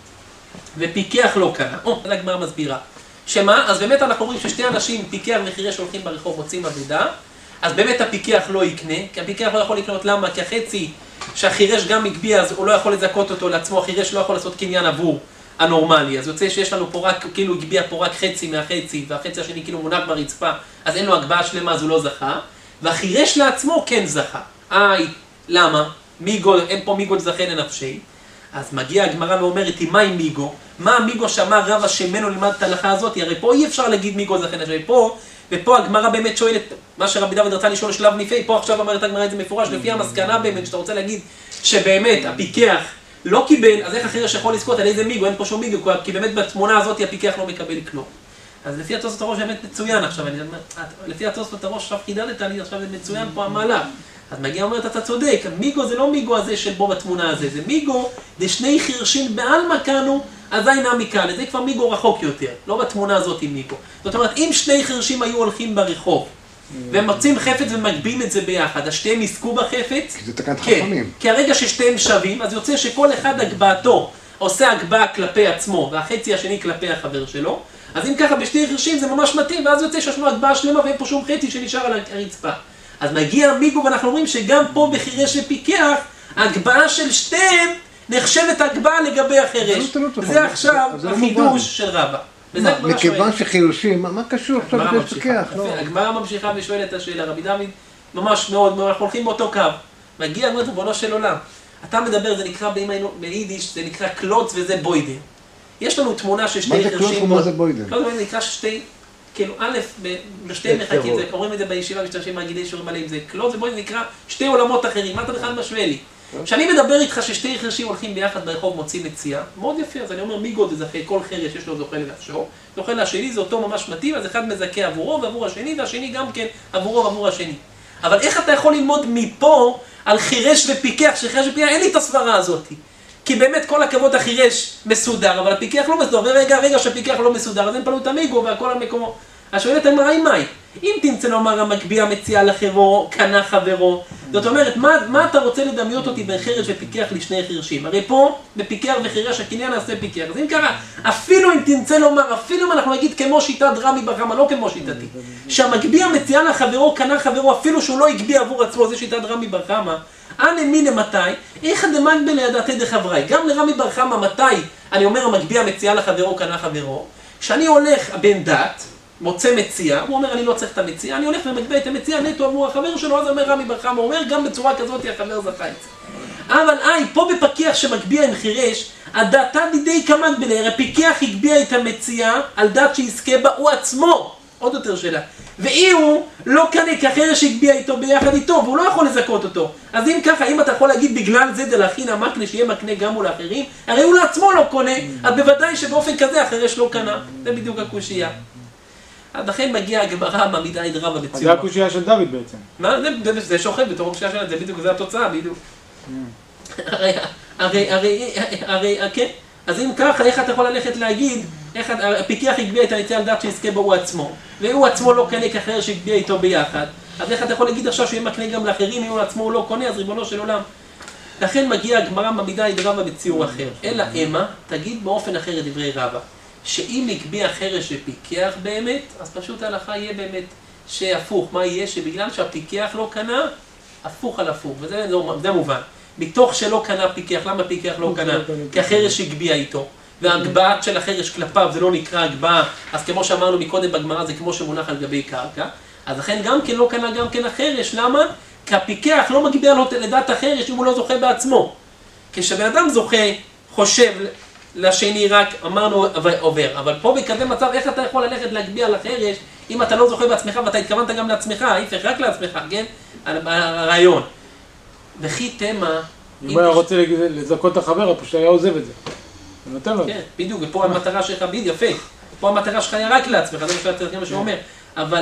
S1: ופיקח לא קנה. או, זה הגמרא מסבירה. שמה, אז באמת אנחנו אומרים ששתי אנשים, פיקח וחירש הולכים ברחוב, מוצאים עבודה, אז באמת הפיקח לא יקנה, כי הפיקח לא יכול לקנות, למה? כי החצי שהחירש גם הגביע, אז הוא לא יכול לזכות אותו לעצמו, החירש לא יכול לעשות קניין עבור הנורמלי, אז יוצא שיש לנו פה רק, כאילו הגביע פה רק חצי מהחצי, והחצי השני כאילו מונח ברצפה, אז אין לו הגבהה שלמה, אז הוא לא זכה, והחירש לעצמו כן זכה. איי, למה? מיגו, אין פה מיגו זכה לנפשי. אז מגיעה הגמרא ואומרת, מה עם מיגו? מה המיגו שאמר רבא שמנו ללמד את ההלכה הזאת? הרי פה אי אפשר להגיד מיגו זכה לנפשי. פה, ופה הגמרא באמת שואלת, מה שרבי דוד רצה לשאול שלב נפי, פה עכשיו אמרת הגמרא את זה מפורש, לפי המסקנה באמת, שאתה רוצה להגיד שבאמת הפיקח לא קיבל, אז איך החירש יכול לזכות על איזה מיגו? אין פה שום מיגו, כי באמת בתמונה הזאת הפיקח לא מקבל כלום. אז לפי התוספות הראש באמת מצוין עכשיו, אני אומר, לפי התוספות הראש עכשיו חידדת לי, עכשיו זה מצוין פה המעלה. אז מגיע אומרת, אתה צודק, מיגו זה לא מיגו הזה של בו בתמונה הזה, זה מיגו, זה שני חירשים בעלמא קנו, אזי נמי כאן, זה כבר מיגו רחוק יותר, לא בתמונה הזאת עם מיגו. זאת אומרת, אם שני חירשים היו הולכים ברחוב, והם מוצאים חפץ ומגבים את זה ביחד, אז שתיהם יזכו בחפץ?
S2: כי זה תקנת חכמים.
S1: כי הרגע ששתיהם שווים, אז יוצא שכל אחד הגבהתו עושה הגבהה כלפי עצמו, והחצי השני כלפי החבר שלו, אז אם ככה בשתי חירשים זה ממש מתאים, ואז יוצא שיש לו הגבהה שלמה ואין פה שום חצי שנשאר על הרצפה. אז מגיע מיגו ואנחנו אומרים שגם פה בחירש ופיקח, ההגבהה של שתיהם נחשבת הגבהה לגבי החירש. זה עכשיו החידוש של רבא.
S2: מכיוון שחירושים, מה קשור עכשיו לחירש ופיקח?
S1: הגמרא ממשיכה ושואלת את השאלה, רבי דוד, ממש מאוד, אנחנו הולכים באותו קו. מגיע אומרת ריבונו של עולם. אתה מדבר, זה נקרא ביידיש, זה נקרא קלוץ וזה בוידר. יש לנו תמונה של שתי חירשים.
S2: מה זה קלוץ ומה זה בוידר?
S1: קלוץ וזה נקרא שתי, כאילו א', בשתי מחקים, קוראים את זה בישיבה, משתמשים מהגידי שיעורים עליהם, זה קלוץ ובוידר, זה נקרא שתי עולמות אחרים. מה אתה בכלל משווה לי? כשאני מדבר איתך ששתי חירשים הולכים ביחד ברחוב מוצאים מציאה, מאוד יפה, אז אני אומר מיגו תזכה, כל חירש יש לו זוכה לנפשו, זוכה לשני זה אותו ממש מתאים, אז אחד מזכה עבורו ועבור השני, והשני גם כן עבורו ועבור השני. אבל איך אתה יכול ללמוד מפה על חירש ופיקח, שחירש ופיקח, אין לי את הסברה הזאת. כי באמת כל הכבוד החירש מסודר, אבל הפיקח לא מסודר, ורגע, רגע שהפיקח לא מסודר, אז אין פנו את המיגו והכל המקומו. אז שואלת אמרה, עם מאי? אם תמצא לומר המגביע מציע לחברו, קנה חברו, זאת אומרת, מה, מה אתה רוצה לדמיות אותי בין חירש ופיקח לשני חירשים? הרי פה, בפיקח וחירש, הקניין נעשה פיקח. אז אם ככה, אפילו אם תמצא לומר, אפילו אם אנחנו נגיד כמו שיטת רמי בר חמא, לא כמו שיטתי, שהמגביע מציע לחברו, קנה חברו, אפילו שהוא לא הגביע עבור עצמו, זה שיטת רמי בר חמא, אנא מינא מתי, איך דמגבי לידעתי דחברי? גם לרמי בר חמא, מתי, אני אומר, המגביע מציע לחברו, קנה חברו, שאני הולך בן דת, מוצא מציע, הוא אומר, אני לא צריך את המציע, אני הולך ומגביע את המציע נטו עבור החבר שלו, אז אומר רמי בר חמא, הוא אומר, גם בצורה כזאת החבר זכה את זה. אבל איי, פה בפיקח שמגביע עם חירש, הדעתה דידי כמגבי, הפיקח הגביע את המציע, על דעת שיזכה בה הוא עצמו, עוד יותר שאלה. ואי הוא לא קנה כחירש הגביע איתו ביחד איתו, והוא לא יכול לזכות אותו. אז אם ככה, אם אתה יכול להגיד בגלל זה דלכין המקנה, שיהיה מקנה גם מול האחרים, הרי הוא לעצמו לא קונה, אז בוודאי שבאופן כזה החירש לא קנה. זה בדיוק הקושייה. אז לכן מגיע הגמרא מעמידה את רבא בציור.
S3: זה הקושייה של דוד בעצם.
S1: מה? זה, זה שוכב בתור הקושייה שלה, זה בדיוק, זה התוצאה, בדיוק. הרי, הרי, הרי, הרי, כן. אז אם ככה, איך אתה יכול ללכת להגיד, איך הפיקח הגביע את המציע על דעת שיזכה בו הוא עצמו, והוא עצמו לא קנה כאחר שהגביע איתו ביחד, אז איך אתה יכול להגיד עכשיו שיהיה מקנה גם לאחרים, אם הוא עצמו הוא לא קונה, אז ריבונו של עולם. לכן מגיע הגמרא מעמידה את רבא בציור אחר. אלא אמה, תגיד באופן אחר את דברי רבא. שאם הגביע חרש ופיקח באמת, אז פשוט ההלכה יהיה באמת שהפוך. מה יהיה? שבגלל שהפיקח לא קנה, הפוך על הפוך. וזה זה מובן. מתוך שלא קנה פיקח, למה פיקח לא קנה? כי החרש הגביע איתו. וההגבהת של החרש כלפיו זה לא נקרא הגבהה. אז כמו שאמרנו מקודם בגמרא, זה כמו שמונח על גבי קרקע. אז לכן גם כן לא קנה גם כן החרש, למה? כי הפיקח לא מגביה לו לדעת החרש אם הוא לא זוכה בעצמו. כשבן אדם זוכה, חושב לשני רק, אמרנו עובר, אבל פה בכזה מצב, איך אתה יכול ללכת להגביה לחרש אם אתה לא זוכה בעצמך ואתה התכוונת גם לעצמך, ההפך רק לעצמך, כן? הרעיון. וכי תמה...
S3: אם הוא היה רוצה לזכות את החבר, פשוט היה עוזב את זה. הוא נותן לו.
S1: כן, בדיוק, ופה המטרה שלך, בדיוק, יפה. פה המטרה שלך היה רק לעצמך, זה משהו צריך מה שהוא אומר. אבל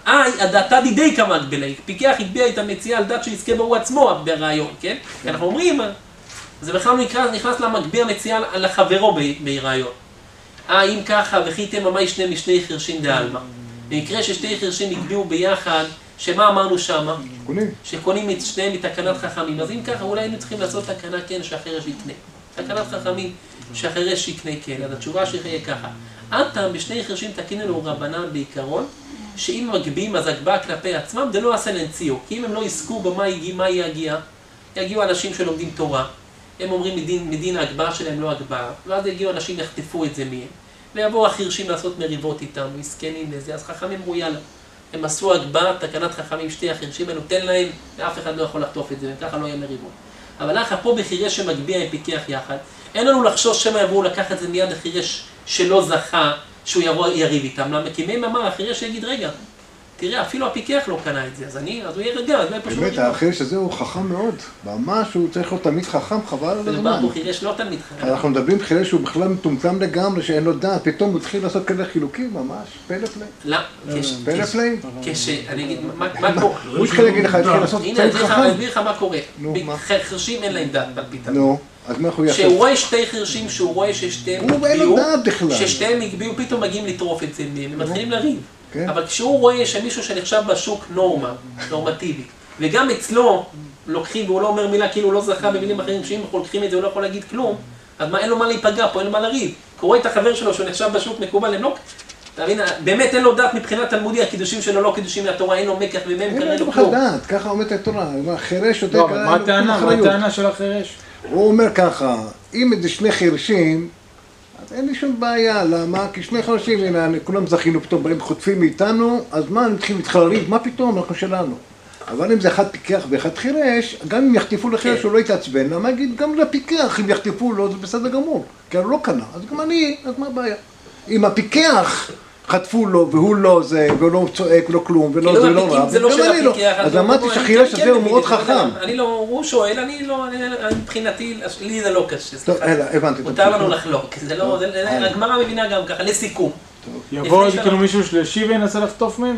S1: הדעתה דידי כמה הגבלה, פיקח הגביה את המציאה על דעת שיזכה בו עצמו ברעיון, כן? כי אנחנו אומרים, זה בכלל נכנס למגביה מציאה על החברו ברעיון. אה, אם ככה, וכי תמה מה ישנה משני חרשים דעלמא. במקרה ששתי חרשים הגביאו ביחד, שמה אמרנו שמה?
S2: קונים.
S1: שקונים את שניהם מתקנת חכמים. אז אם ככה, אולי היינו צריכים לעשות תקנה כן שהחרש יקנה. תקנת חכמים שהחרש יקנה כן. אז התשובה שיהיה ככה. עתה בשני חרשים תקיננו רבנן בעיקרון, שאם מגביעים אז הגבעה כלפי עצמם, זה לא עשה לנציאו. כי אם הם לא יזכו במה יגיע, מה יגיע, יגיעו אנשים שלומדים תורה, הם אומרים מדין, מדין ההגבעה שלהם לא הגבעה, ואז יגיעו אנשים יחטפו את זה מהם. ויבואו החרשים לעשות מריבות איתם, מסכנים לזה, אז חכמים אמרו יאללה. הם עשו הגבעה, תקנת חכמים שתי החרשים, נותן להם, ואף אחד לא יכול לחטוף את זה, וככה לא יהיה מריבות. אבל לך פה בחירש שמגביה עם פיקח יחד, אין לנו לחשוש שמה יבואו לקחת את זה מיד החירש שלא זכה, שהוא יבוא יריב איתם. למה? כי מי אמר, החירש יגיד, רגע, תראה, אפילו הפיקח לא קנה את זה, אז אני, אז הוא יהיה רגע, אז לא יהיה פשוט.
S2: באמת, החירש הזה הוא חכם מאוד. ממש, הוא צריך להיות תמיד חכם, חבל על הזמן.
S1: הוא חירש לא תמיד חכם.
S2: אנחנו מדברים חירש שהוא בכלל מטומטם לגמרי, שאין לו דעת, פתאום הוא התחיל לעשות כאלה חילוקים, ממש, פלא פלא.
S1: לא,
S2: פלא פלא?
S1: כש... אני אגיד, מה קורה?
S2: הוא התחיל להגיד לך, התחיל לעשות
S1: הנה, אני אסביר לך מה קורה. חרשים אין להם דעת בפתרון.
S2: נו, אז מה הוא יעשה?
S1: שהוא רואה שתי חרשים, שהוא רואה ששתיהם
S2: הגביעו,
S1: ששתיהם הגביעו, פתאום מגיעים לטרוף את זה, הם מתחילים לריב. אבל כשהוא רואה שמישהו שנחשב בשוק נורמה, נורמטיבי, וגם אצלו לוקחים והוא לא אומר מילה כאילו הוא לא זכה במילים אחרים, שאם אנחנו לוקחים את זה הוא לא יכול להגיד כלום, אז מה, אין לו מה להיפגע פה, אין לו מה לריב. הוא רואה את החבר שלו שהוא נחשב בשוק מקובל, הם לא... אתה מבין, באמת אין לו דעת מבחינת תלמודי, הקידושים שלו לא קידושים מהתורה, אין לו מקח ומם קרא לו כלום.
S2: אין לו דעת, ככה אומרת התורה, החירש יותר...
S3: לא, מה הטענה? מה הטענה של החירש?
S2: הוא אומר ככה, אם זה שני חירשים, אז אין לי שום בעיה, למה? כי שני חרשים, הנה, כולם זכינו פתאום, באים חוטפים מאיתנו, אז מה, הם מתחילים להתחלריב, מה פתאום, אנחנו שלנו. אבל אם זה אחד פיקח ואחד חירש, גם אם יחטיפו לחירש, הוא לא יתעצבן, למה אגיד, גם לפיקח, אם יחטיפו לו, זה בסדר גמור, כי הוא לא קנה, אז גם אני, אז מה הבעיה? אם הפיקח חטפו לו, והוא לא זה, והוא לא צועק, ולא כלום, ולא זה, ולא רב, גם אני לא. אז אמרתי שהחירש הזה הוא מאוד חכם.
S1: אני לא, הוא שואל, אני לא, מבחינתי, לי זה לא קשה.
S2: טוב, הבנתי.
S1: מותר לנו לחלוק, זה לא, הגמרא מבינה גם ככה, לסיכום.
S3: יבוא כאילו מישהו שלישי וינסה לחטוף מהם?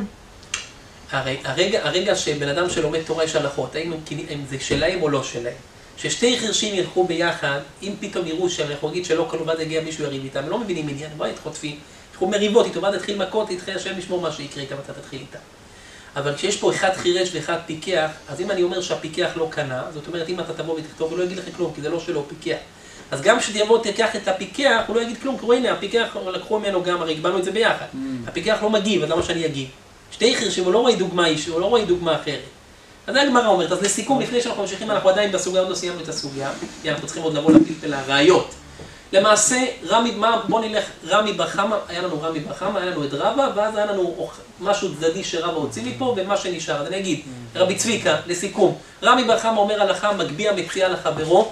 S1: הרגע שבן אדם שלומד תורה יש הלכות, האם זה שלהם או לא שלהם. ששתי חרשים ילכו ביחד, אם פתאום יראו שאנחנו נגיד שלא כל ואז יגיע מישהו יריב איתם, לא מבינים עניין, מה יתחוטפים? ילכו מריבות איתו, ואז תתחיל מכות, יתחיל השם לשמור מה שיקרה איתם, אתה תתחיל איתם. אבל כשיש פה אחד חירש ואחד פיקח, אז אם אני אומר שהפיקח לא קנה, זאת אומרת אם אתה תבוא ותכתוב, הוא לא יגיד לך כלום, כי זה לא שלו, הוא פיקח. אז גם כשתבוא תיקח את הפיקח, הוא לא יגיד כלום, כי הנה, הפיקח לקחו ממנו גם, הרי הגבלנו את זה ביחד. הפיקח לא מגיב, אז למה שאני אגיב? שתי חרשים, הוא לא רואה דוגמה אישית, הוא לא רואה דוגמה אחרת. אז זה הגמרא אומרת, אז לסיכום, לפני שאנחנו ממשיכים, אנחנו עדיין בסוגיה, עוד לא סיימנו את הסוגיה, כי אנחנו צריכים עוד לבוא לפלפל הראיות. למעשה, רמי, מה, בוא נלך, רמי בר חמא, היה לנו רמי בר חמא, היה לנו את רבא, ואז היה לנו משהו צדדי שרבא הוציא מפה, ומה שנשאר. אז אני אגיד, רבי צביקה, לסיכום, רמי בר חמא אומר הלכה, מגביה מציאה לחברו,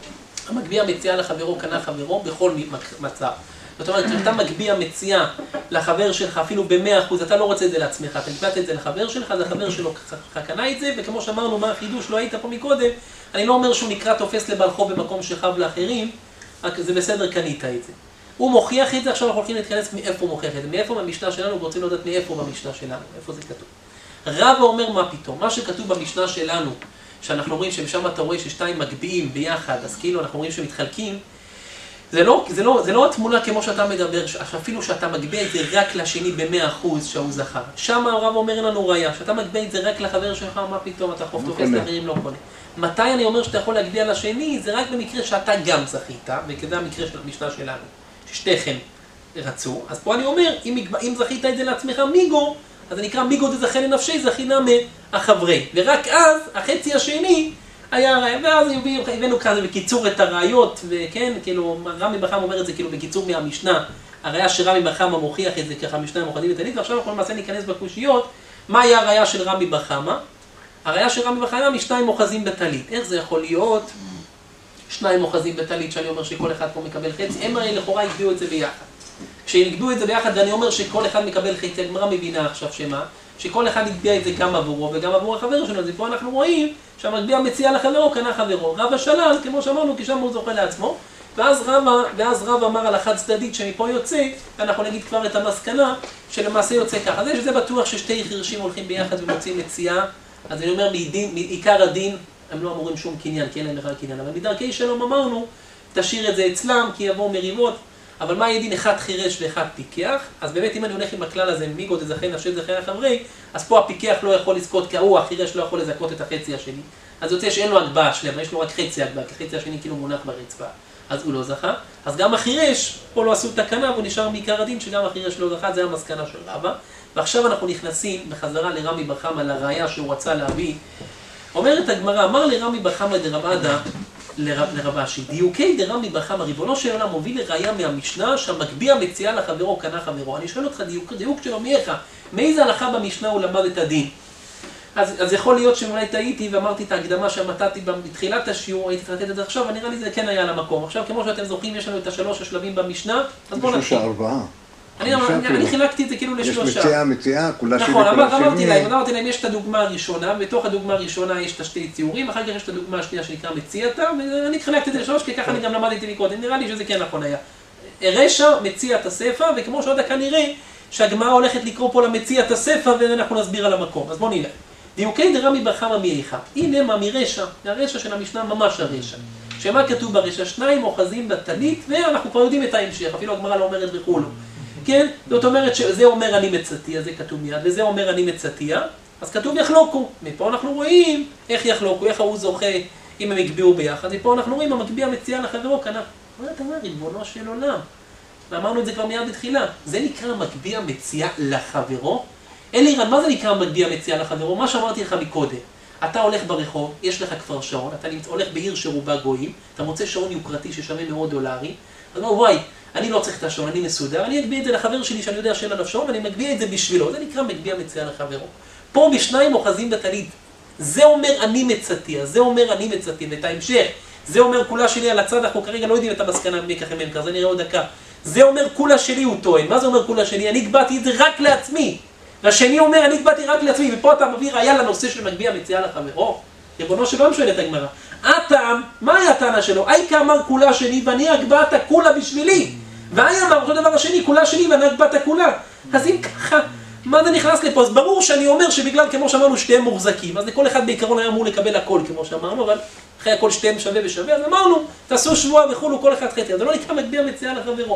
S1: המגביה מציאה לחברו קנה חברו בכל מצב. זאת אומרת, כשאתה מגביה מציאה לחבר שלך אפילו ב-מאה אחוז, אתה לא רוצה את זה לעצמך, אתה גבעת את זה לחבר שלך, אז החבר שלו קנה את זה, וכמו שאמרנו, מה החידוש, לא היית פה מקודם, אני לא אומר שהוא נקרא תופס לבעל חוב במקום שחב לאחרים, רק זה בסדר, קנית את זה. הוא מוכיח את זה, עכשיו אנחנו הולכים להתכנס מאיפה הוא מוכיח את זה, מאיפה במשנה שלנו, ורוצים לדעת מאיפה במשנה שלנו, איפה זה כתוב. רבא אומר מה פתאום, מה שכתוב במשנה שלנו, שאנחנו אומרים שמשם אתה רואה ששתיים מגביעים ביחד, אז כאילו אנחנו אומרים שמתחלקים, זה לא, זה לא, זה לא התמונה כמו שאתה מדבר, אפילו שאתה מגביה את זה רק לשני ב-מאה אחוז שהוא זכר. שם הרב אומר לנו ראיה, שאתה מגביה את זה רק לחבר שלך, מה פתאום אתה חוף תופס לאחרים לא קונה. מתי אני אומר שאתה יכול להגביה לשני? זה רק במקרה שאתה גם זכית, וכזה המקרה של המשנה שלנו, ששתיכם רצו. אז פה אני אומר, אם, אם זכית את זה לעצמך מיגו, אז זה נקרא מיגו זה זכה לנפשי, זכינה מהחברי. ורק אז, החצי השני, היה ראיה, ואז הבאנו כזה בקיצור את הראיות, וכן, כאילו, רמי בר חמא אומר את זה כאילו בקיצור מהמשנה, הראיה שרמי בר חמא מוכיח את זה ככה, המשנה מוכנים את הנית, ועכשיו אנחנו למעשה ניכנס בקושיות, מה היה הראיה של רמי בר חמא? הראיה של רמי בר חמא משניים אוחזים בטלית. איך זה יכול להיות? שניים אוחזים בטלית, שאני אומר שכל אחד פה מקבל חצי, הם הרי לכאורה יקביעו את זה ביחד. כשיקביעו את זה ביחד, ואני אומר שכל אחד מקבל חצי, הגמרא מבינה עכשיו שמה? שכל אחד יקביע את זה גם עבורו וגם עבור החבר שלו. אז פה אנחנו רואים שהמקביע מציע לחברו, קנה חברו. רבא שלל, כמו שאמרנו, כי שם הוא זוכה לעצמו. ואז רבא, ואז רבא אמר על החד צדדית שמפה יוצא, ואנחנו נגיד כבר את המסקנה, שלמעשה יוצא ככה. אז שזה בטוח ששתי חירשים הולכים ביחד ומוצאים מציאה, אז אני אומר, מעידין, מעיקר הדין, הם לא אמורים שום קניין, כי אין להם בכלל קניין. אבל מדרכי שלום אמרנו, תשאיר את זה אצלם, כי יבואו מריבות. אבל מה ידין אחד חירש ואחד פיקח? אז באמת אם אני הולך עם הכלל הזה, מיגו תזכן נשת זכן החברי, אז פה הפיקח לא יכול לזכות כהוא, החירש לא יכול לזכות את החצי השני. אז יוצא שאין לו הגבהה שלמה, יש לו רק חצי הגבהה, כי חצי השני כאילו מונח ברצפה. אז הוא לא זכה. אז גם החירש, פה לא עשו תקנה, והוא נשאר מעיקר הדין שגם החירש לא זכה, זה המסקנה של רבא. ועכשיו אנחנו נכנסים בחזרה לרמי בר חמא, לראיה שהוא רצה להביא. אומרת הגמרא, אמר לרמי בר חמא דרב עדה, לרב אשי, דיוקי דרמי בר חמא, ריבונו של עולם מוביל לראיה מהמשנה שהמקביע מציעה לחברו קנה חברו. אני שואל אותך, דיוק, דיוק שלו מאיך? מאיזה הלכה במשנה הוא למד את הדין? אז, אז יכול להיות שאולי טעיתי ואמרתי את ההקדמה שמתתי בתחילת השיעור, הייתי צריך לתת את זה עכשיו, ונראה לי זה כן היה למקום. עכשיו, כמו שאתם זוכרים, יש לנו את השלוש השלבים במשנה, אז בואו נתחיל.
S2: שלושה ארבעה.
S1: אני, אני, אני חילקתי את זה כאילו לשלושה.
S2: יש מציאה, מציאה, כולה שלי,
S1: נכון,
S2: כולה
S1: אמרתי
S2: שלי.
S1: להם, אמרתי להם, יש את הדוגמה הראשונה, בתוך הדוגמה הראשונה יש את השתי ציורים, אחר כך יש את הדוגמה השנייה שנקרא מציאתה, ואני חילקתי את זה לשלוש, כי ככה אני גם למדתי מקודם, נראה לי שזה כן נכון היה. רשע מציע את הספר, וכמו שעוד כנראה שהגמרא הולכת לקרוא פה למציע את הספר, ואנחנו נסביר על המקום. אז בואו נראה. דיוקי דרמי בר חמא מאיכה, הנה מה מרשע, הרשע של המשנה ממש הרשע. שמה כתוב ברשע? שניים אוחזים בטלית, ואנחנו כבר יודעים את ההמשך, אפילו הגמרא לא אומרת וכולו. כן? זאת אומרת שזה אומר אני מצאתיה, זה כתוב מיד, וזה אומר אני מצאתיה, אז כתוב יחלוקו. מפה אנחנו רואים איך יחלוקו, איך הוא זוכה אם הם יקביעו ביחד. מפה אנחנו רואים המקביע מציע לחברו, כנף. מה אתה אומר? ריבונו של עולם. ואמרנו את זה כבר מיד בתחילה. זה נקרא מקביע מציע לחברו? אלירן, מה זה נקרא מקביע מציע לחברו? מה שאמרתי לך מקודם. אתה הולך ברחוב, יש לך כפר שעון, אתה הולך בעיר שרובה גויים, אתה מוצא שעון יוקרתי ששווה מאות דולרים, אז אומר, וואי, אני לא צריך את השעון, אני מסודר, אני אגביע את זה לחבר שלי שאני יודע שאין עליו שעון, ואני מגביע את זה בשבילו. זה נקרא מקביע מציע לחברו. פה בשניים אוחזים בטלית. זה אומר אני מצאתיה, זה אומר אני מצאתיה, ואת ההמשך. זה אומר כולה שלי על הצד, אנחנו כרגע לא יודעים את המסקנה מי ככה ממכר, זה נראה עוד דקה. זה אומר כולה שלי הוא טוען. מה זה אומר כולה שלי? אני הגבעתי את זה רק לעצמי. והשני אומר אני הגבעתי רק לעצמי, ופה אתה מביא ראיה לנושא של מקביע מציע לחברו. ריבונו שלא משואל את הגמרא. הטעם, מה היה הטענה שלו? אייקה אמר כולה שלי ואני הגבעת כולה בשבילי. ואי אמר אותו דבר השני, כולה שלי ואני הגבעת כולה. אז אם ככה, מה זה נכנס לפה? אז ברור שאני אומר שבגלל, כמו שאמרנו, שתיהם מוחזקים. אז לכל אחד בעיקרון היה אמור לקבל הכל, כמו שאמרנו, אבל אחרי הכל שתיהם שווה ושווה. אז אמרנו, תעשו שבוע וכולו, כל אחד חטא. אז זה לא נקרא מקביע מציע לחברו.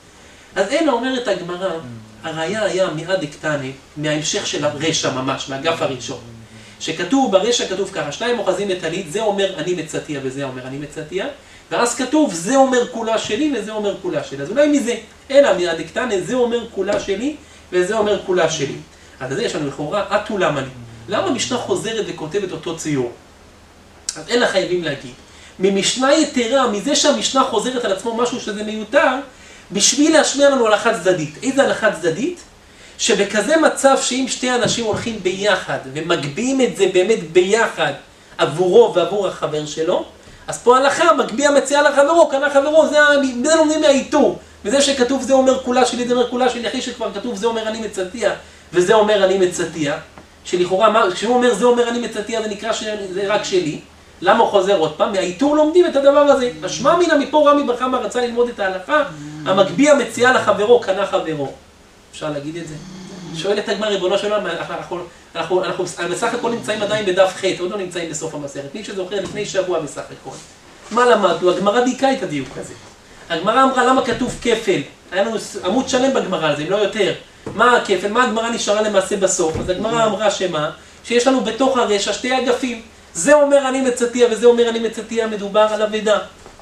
S1: אז אין אומרת הגמרא, הראיה היה מיד דקטני, מההמשך של הרשע ממש, מהאגף הראשון. שכתוב, ברשע כתוב ככה, שניים אוחזים בטלית, זה אומר אני מצאתיה וזה אומר אני מצאתיה, ואז כתוב זה אומר כולה שלי וזה אומר כולה שלי. אז אולי מזה, אלא מיד דקטני, זה אומר כולה שלי וזה אומר כולה שלי. אז זה יש לנו לכאורה, אתו למה לי. למה המשנה חוזרת וכותבת אותו ציור? אז אין לה חייבים להגיד. ממשנה יתרה, מזה שהמשנה חוזרת על עצמו משהו שזה מיותר, בשביל להשמיע לנו הלכה צדדית. איזה הלכה צדדית? שבכזה מצב שאם שתי אנשים הולכים ביחד ומגביעים את זה באמת ביחד עבורו ועבור החבר שלו, אז פה הלכה, מגביע מציע לחברו, קנה חברו, זה, זה לומדים מהאיתור. וזה שכתוב זה אומר כולה שלי, זה אומר כולה שלי, אחרי שכבר כתוב זה אומר אני מצאתיה, וזה אומר אני מצאתיה, שלכאורה, כשהוא אומר זה אומר אני מצאתיה, זה נקרא שזה רק שלי. למה הוא חוזר עוד פעם? מהאיתור לומדים את הדבר הזה. משמע מינה מפה רמי בר חמא רצה ללמוד את ההלכה, המגביע מציע לחברו, קנה חברו. אפשר להגיד את זה? שואלת הגמרא, ריבונו של עולם, אנחנו, אנחנו, אנחנו בסך הכל נמצאים עדיין בדף ח', עוד לא נמצאים בסוף המסכת. מי שזוכר לפני שבוע בסך הכל. מה למדנו? הגמרא דייקה את הדיוק הזה. הגמרא אמרה למה כתוב כפל? היה לנו עמוד שלם בגמרא על זה, אם לא יותר. מה הכפל? מה הגמרא נשארה למעשה בסוף? אז הגמרא אמרה שמה? שיש לנו בתוך הרשע שתי אגפים. זה אומר אני מצאתיה וזה אומר אני מצאתיה, מדובר על אבדה.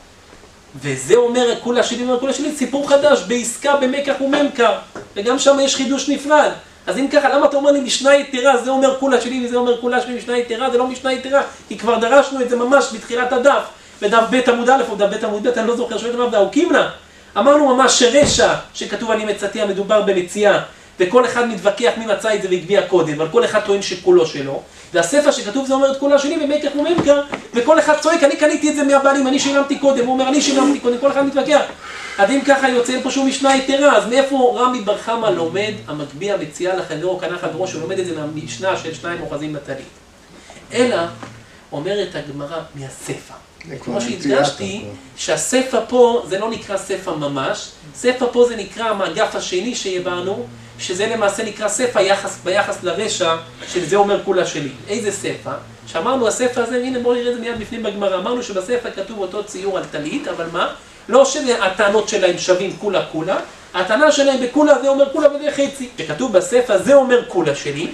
S1: וזה אומר כולה שלי, אומר כולה שלי, סיפור חדש, בעסקה, במקח וממכר. וגם שם יש חידוש נפרד. אז אם ככה, למה אתה אומר לי משנה יתרה, זה אומר כולה שלי וזה אומר כולה שלי משנה יתרה, זה לא משנה יתרה, כי כבר דרשנו את זה ממש בתחילת הדף, בדף ב' עמוד א' או דף ב' עמוד ב', אני לא זוכר שואלת מה, והאוקים לה. אמרנו ממש שרשע, שכתוב אני מצאתיה, מדובר במציאה, וכל אחד מתווכח מי מצא את זה והגביע קודם, אבל כל אחד טוען שכולו שלו, והספר שכתוב זה אומר את כולה שלי ומקח וממכר, וכל אחד צועק, אני קניתי את זה מהבעלים, אני שילמתי קודם, הוא אומר, אני שילמתי קודם, כל אחד מתווכח. אז אם ככה יוצא פה שהוא משנה יתרה, אז מאיפה רמי בר חמא לומד, המגביע מציאה לחברו, קנה חברו, שהוא לומד את זה מהמשנה של שניים אוחזים בטלית. אלא, אומרת הגמרא מהספר. כמו שהדגשתי, שהספר פה זה לא נקרא ספר ממש, ספר פה זה נקרא המאגף השני שיבנו, שזה למעשה נקרא ספר יחס, ביחס לרשע, שזה אומר כולה שלי. איזה ספר? שאמרנו הספר הזה, הנה בואו נראה את זה מיד בפנים בגמרא, אמרנו שבספר כתוב אותו ציור על טלית, אבל מה? לא שהטענות שלהם שווים כולה כולה, הטענה שלהם בכולה זה אומר כולה וזה חצי. שכתוב בספר זה אומר כולה שלי,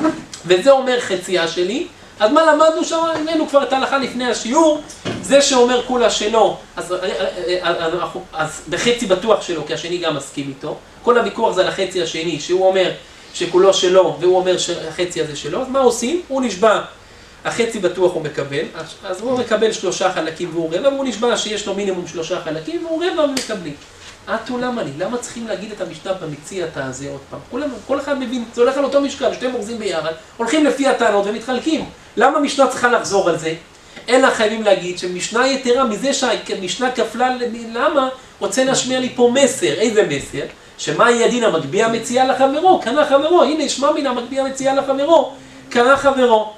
S1: וזה אומר חצייה שלי, אז מה למדנו שם? הבאנו כבר את ההלכה לפני השיעור, זה שאומר כולה שלו, אז, אז, אז, אז בחצי בטוח שלו, כי השני גם מסכים איתו. כל הוויכוח זה על החצי השני, שהוא אומר שכולו שלו, והוא אומר שהחצי הזה שלו, אז מה עושים? הוא נשבע, החצי בטוח הוא מקבל, אז הוא מקבל שלושה חלקים והוא רבע, והוא נשבע שיש לו מינימום שלושה חלקים, והוא רבע ומקבלים. עטו למה לי? למה צריכים להגיד את המשנה במציע את הזה עוד פעם? כל, כל אחד מבין, זה הולך על אותו משקל, שתי מורזים ביחד, הולכים לפי הטענות ומתחלקים. למה משנה צריכה לחזור על זה? אלא חייבים להגיד שמשנה יתרה מזה שהמשנה כפלה, למה? רוצה להשמיע לי פה מסר. איזה מסר? שמה יהיה הדין המגביע מציע לחברו? קנה חברו, הנה ישמע מן המגביע מציע לחברו, קנה חברו.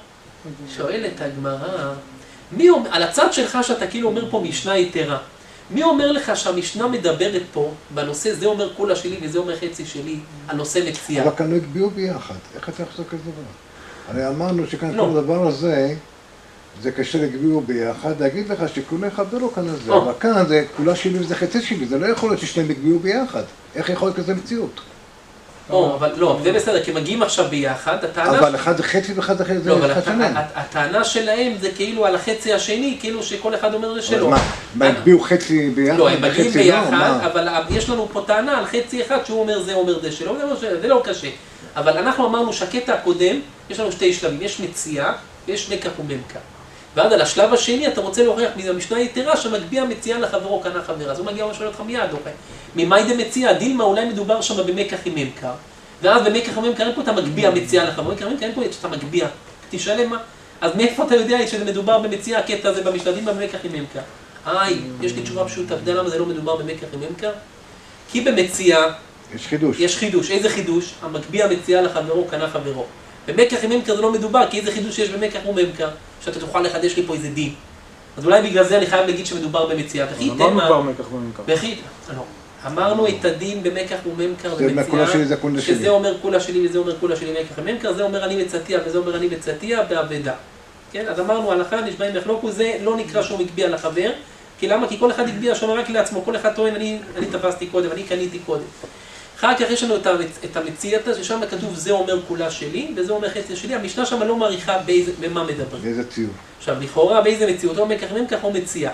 S1: שואלת הגמרא, מי אומר, על הצד שלך שאתה כאילו אומר פה משנה יתרה, מי אומר לך שהמשנה מדברת פה, בנושא זה אומר כולה שלי וזה אומר חצי שלי, הנושא מציע?
S2: אבל כאן לא הגביעו ביחד, איך אתה יכול כזה דבר? הרי אמרנו שכאן כל הדבר הזה, זה קשה לגביעו ביחד, להגיד לך שכולה חברו כאן הזה, אבל כאן זה כולה שלי וזה חצי שלי, זה לא יכול להיות ששניהם הגביעו ביחד, איך יכול להיות כזה מציאות?
S1: או, אבל לא, זה בסדר, כי מגיעים עכשיו ביחד, הטענה...
S2: אבל אחד זה חצי ואחד זה חצי, זה אחד שלהם.
S1: הטענה שלהם זה כאילו על החצי השני, כאילו שכל אחד אומר זה שלו.
S2: מה, הגביעו חצי ביחד?
S1: לא, הם מגיעים ביחד, אבל יש לנו פה טענה על חצי אחד שהוא אומר זה אומר זה שלו, זה לא קשה. אבל אנחנו אמרנו שהקטע הקודם, יש לנו שתי שלבים, יש מציאה ויש מקח וממכר. ועד על השלב השני אתה רוצה להוכיח מהמשנה יתרה שמגביע מציאה לחברו קנה חברה. אז הוא מגיע ושואל אותך מיד, אוקיי. ממאי דה מציאה, דילמה אולי מדובר שם במקח עם ממכר. ואז במקח וממכר אין פה אתה מגביע מציאה לחברו, במקח אין פה שאתה מגביע. תשאלה מה. אז מאיפה אתה יודע שזה מדובר במציאה הקטע הזה במשלדים במקח עם ממכר? איי, יש לי תשובה פשוטה, אתה יודע למה זה לא מדובר במקח עם ממכר? כי במציאה
S2: יש חידוש.
S1: יש חידוש. איזה חידוש? המגביע מציאה לחברו קנה חברו. במקח עם ממכר זה לא מדובר, כי איזה חידוש יש במקח וממכר, שאתה תוכל לחדש לי פה איזה דין. אז אולי בגלל זה אני חייב להגיד שמדובר במציאה.
S3: אמרנו כבר מקח וממכר.
S1: וכי, לא. אמרנו את הדין במקח וממכר
S2: במציאה,
S1: שזה אומר כולה שלי וזה אומר כולה שלי מקח וממכר, זה אומר אני מצאתיה וזה אומר אני מצאתיה בעבדה. כן? אז אמרנו הלכה, נשבעים מחלוקו, זה לא נקרא שהוא מגביע לחבר, כי למה? כי כל אחד הגביע שם רק לעצמו, כל אחד טוען אני, אני תפסתי קודם, אני קניתי קודם. אחר כך יש לנו את המציאתה, ששם כתוב זה אומר כולה שלי, וזה אומר חצי שלי, המשנה שם לא מעריכה באיזה, במה מדברים.
S2: באיזה ציור.
S1: עכשיו, לכאורה באיזה מציאות, לא מקח ממכר או מציאה.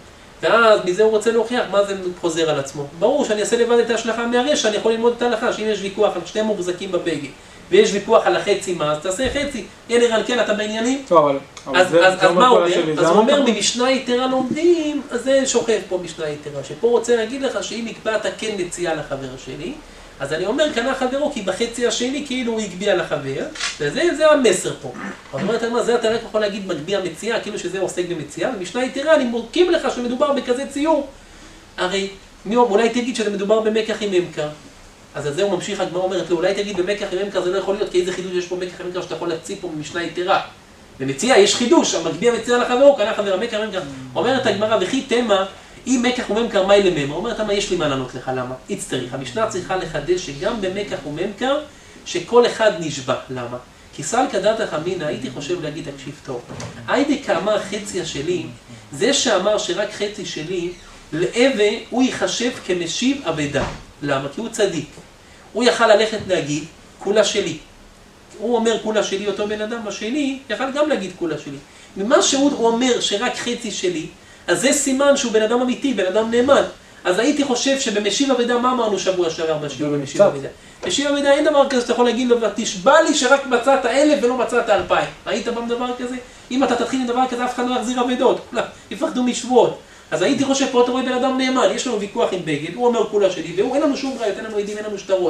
S1: ואז מזה הוא רוצה להוכיח מה זה חוזר על עצמו. ברור שאני אעשה לבד את ההשלכה מהרשע, אני יכול ללמוד את ההלכה, שאם יש ויכוח על שתי מוחזקים בבגד, ויש ויכוח על החצי מה, אז תעשה חצי. יאללה רנקל, אתה בעניינים?
S3: טוב, אבל...
S1: אז, אז, אז מה הוא אומר? אז הוא אומר, ממשנה יתרה לומדים, אז זה שוכב פה משנה יתרה, שפה רוצה להגיד לך שאם הקבעת כן מציאה לחבר שלי, אז אני אומר, קנה חברו, כי בחצי השני כאילו הוא הגביע לחבר, וזה זה המסר פה. אז אומרת, מה, זה אתה רק יכול להגיד מגביע מציאה, כאילו שזה עוסק במציאה, ומשנה יתרה, אני מורקים לך שמדובר בכזה ציור. הרי, מי, אולי תגיד שזה מדובר במקח עם ממכר. אז על זה הוא ממשיך, הגמרא אומרת לו, אולי תגיד במקח עם ממכר, זה לא יכול להיות, כי איזה חידוש יש פה מקח עם ממכר שאתה יכול להציג פה במשנה יתרה. במציאה יש חידוש, המגביע מציאה לחברו, קנה חבר, המקח עם ממכר. אומרת הגמרא, וכי תמה, אם מקח וממכר מאי לממר, אומרת, מה יש לי מה לענות לך, למה? הצטריך, המשנה צריכה לחדש שגם במקח וממכר, שכל אחד נשבע, למה? כי סלקא דעתך אמינא, הייתי חושב להגיד, תקשיב טוב, היידי כאמר חצי שלי, זה שאמר שרק חצי שלי, להווה הוא ייחשב כמשיב אבדה, למה? כי הוא צדיק, הוא יכל ללכת להגיד, כולה שלי, הוא אומר כולה שלי, אותו בן אדם, השני, יכל גם להגיד כולה שלי, ממה שהוא אומר שרק חצי שלי, אז זה סימן שהוא בן אדם אמיתי, בן אדם נאמן. אז הייתי חושב שבמשיב אבדה, מה אמרנו שבוע שעבר בשיעור במשיב אבדה? משיב אבדה אין דבר כזה, אתה יכול להגיד לו, תשבע לי שרק מצאת אלף ולא מצאת אלפיים. ראית פעם דבר כזה? אם אתה תתחיל עם דבר כזה, אף אחד לא יחזיר אבדות, כולם יפחדו משבועות. אז הייתי חושב, פה אתה רואה בן אדם נאמן, יש לנו ויכוח עם בגד, הוא אומר כולה שלי, והוא אין לנו שום ראיות, אין לנו עדים, אין לנו שטרות.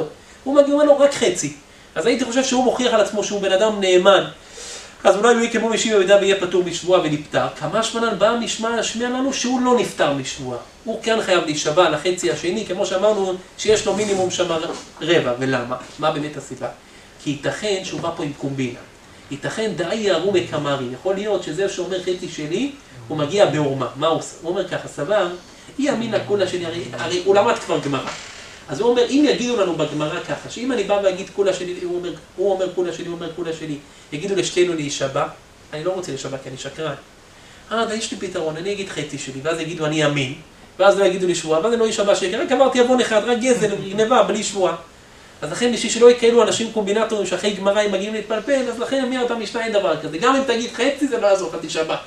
S1: הוא מגיע, אומר לו רק חצי. אז הייתי חושב שהוא מוכיח על עצמו שהוא בן אדם נאמן. אז אולי הוא יהיה כמו משיב במידה ויהיה פטור משבועה ונפטר. כמה שמנן בא משמע להשמיע לנו שהוא לא נפטר משבועה. הוא כן חייב להישבע לחצי השני, כמו שאמרנו שיש לו מינימום שמה רבע. ולמה? מה באמת הסיבה? כי ייתכן שהוא בא פה עם קומבינה. ייתכן דאי יערו מקמרי. יכול להיות שזה שאומר חצי שלי, הוא מגיע בעורמה. מה הוא עושה? הוא אומר ככה, סבר, היא אמינא כולה שלי, הרי, הרי הוא למד כבר גמרא. אז הוא אומר, אם יגידו לנו בגמרא ככה, שאם אני בא ואגיד כולה שלי, הוא אומר, הוא אומר כולה שלי, הוא אומר כולה שלי, יגידו לשתינו להישבע, אני לא רוצה להישבע כי אני שקרן. אה, יש לי פתרון, אני אגיד חצי שלי, ואז יגידו אני אמין, ואז לא יגידו לי שבועה, ואז אני לא להישבע שקר, רק עברתי עוון אחד, רק גזל, גנבה, בלי שבועה. אז לכן, בשביל שלא יקראו אנשים קומבינטורים שאחרי גמרא הם מגיעים להתפלפל, אז לכן אמיר אותם משנה אין דבר כזה. גם אם תגיד חצי זה לא יעזור, אתה תישבע.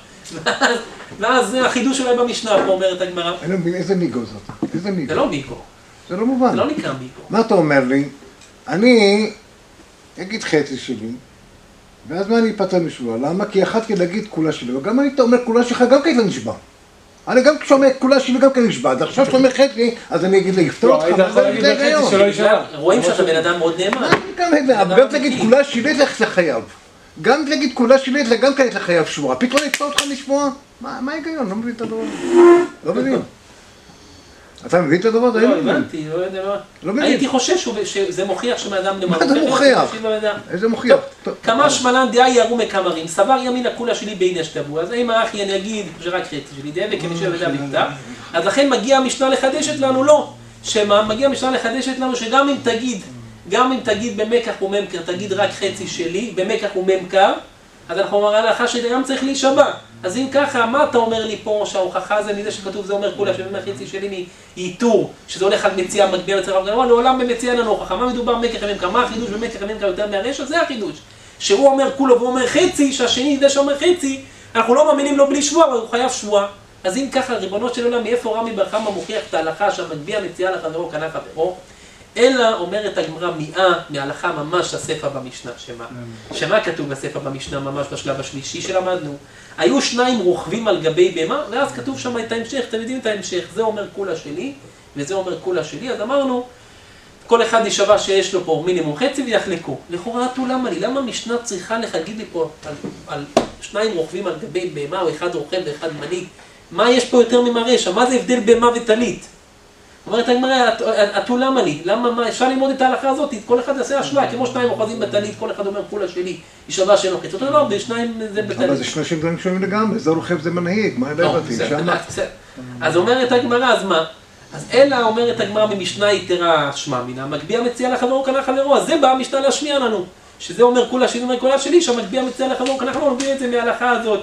S1: ואז החידוש אולי במשנה פה אומרת הגמרא.
S2: אני לא מבין, איזה מיגו זאת? איזה מיגו?
S1: זה לא מיגו.
S2: זה לא מובן.
S1: זה לא נקרא מיגו.
S2: מה אתה אומר לי? אני אגיד חצי שלי, ואז מה אני אפטר משבוע? למה? כי יכלתי להגיד כולה שלי, וגם היית אומר כולה שלך גם כן נשבע. אני גם כשאומר כולה שלי גם כן נשבע, אז עכשיו שאומר חצי, אז אני אגיד לי, יפתור אותך, מה זה נגיד היום?
S1: רואים שאתה בן אדם מאוד נאמן.
S2: גם תגיד כולה שלי, אתה חייב. גם תגיד כולה שלי, אתה גם כן חייב שבוע. פתאום יפתור אותך משבוע? מה ההיגיון? לא מבין את הדבר. לא מבין. אתה מבין את הדבר?
S1: לא, הבנתי, לא יודע מה. הייתי חושב שזה מוכיח שמאדם נאמן.
S2: מה זה מוכיח? איזה מוכיח?
S1: כמה שמלן דעה יערו מקמרים, סבר ימין הכולה שלי בין השתבוע. אז אם האחי אני אגיד שרק חצי שלי, דעה וכמשל ודעה בקטע. אז לכן מגיע המשנה לחדשת לנו, לא. שמה? מגיע המשנה לחדשת לנו שגם אם תגיד, גם אם תגיד במקח וממכר, תגיד רק חצי שלי, במקח וממכר, אז אנחנו אומרים לך שגם צריך להישבע. אז אם ככה, מה אתה אומר לי פה שההוכחה הזה מזה שכתוב זה אומר כולה שבאמת חצי שלי מאיתור, שזה הולך על מציאה מגביר אצל רב גנוע, לעולם במציאה אין לנו הוכחה. מה מדובר במקח וממכר? מה החידוש במקח וממכר יותר מהרשע? זה החידוש. שהוא אומר כולו והוא אומר חצי, שהשני זה שאומר חצי, אנחנו לא מאמינים לו בלי שבוע, אבל הוא חייב שבוע. אז אם ככה, ריבונות של עולם, מאיפה רמי בר חמא מוכיח את ההלכה שהמגביה מציאה לחברו קנה חברו? אלא אומרת הגמרא מיעה מההלכה ממש הספר במשנה. שמה? שמה כתוב בספר במשנה ממש בשלב השלישי שלמדנו? היו שניים רוכבים על גבי בהמה, ואז כתוב שם את ההמשך, אתם יודעים את ההמשך, זה אומר כולה שלי, וזה אומר כולה שלי, אז אמרנו, כל אחד נשבע שיש לו פה מינימום חצי ויחלקו. לכאורה תו למה לי? למה המשנה צריכה להגיד לי פה על, על שניים רוכבים על גבי בהמה, או אחד רוכב ואחד מנהיג? מה יש פה יותר ממרשע? מה זה הבדל בהמה וטלית? אומרת הגמרא, התו למה לי? למה, מה, אפשר ללמוד את ההלכה הזאת? כל אחד יעשה השוואה, כמו שניים אוחזים בטלית, כל אחד אומר כולה שלי, ישבע שאין לו חצי. אותו דבר, בשניים זה בטלית.
S2: אבל זה שני דברים שונים לגמרי, זה רוכב זה מנהיג, מה לא הבנתי?
S1: אז אומרת הגמרא, אז מה? אז אלא אומרת הגמרא ממשנה יתרה שמע מינה, מגביה מציע לחברו קנה חברו, אז זה בא המשנה להשמיע לנו. שזה אומר כולה שלי, אומר כולה שלי, שהמגביה מציע לחברו קנה חברו, נביא את זה מההלכה הזאת.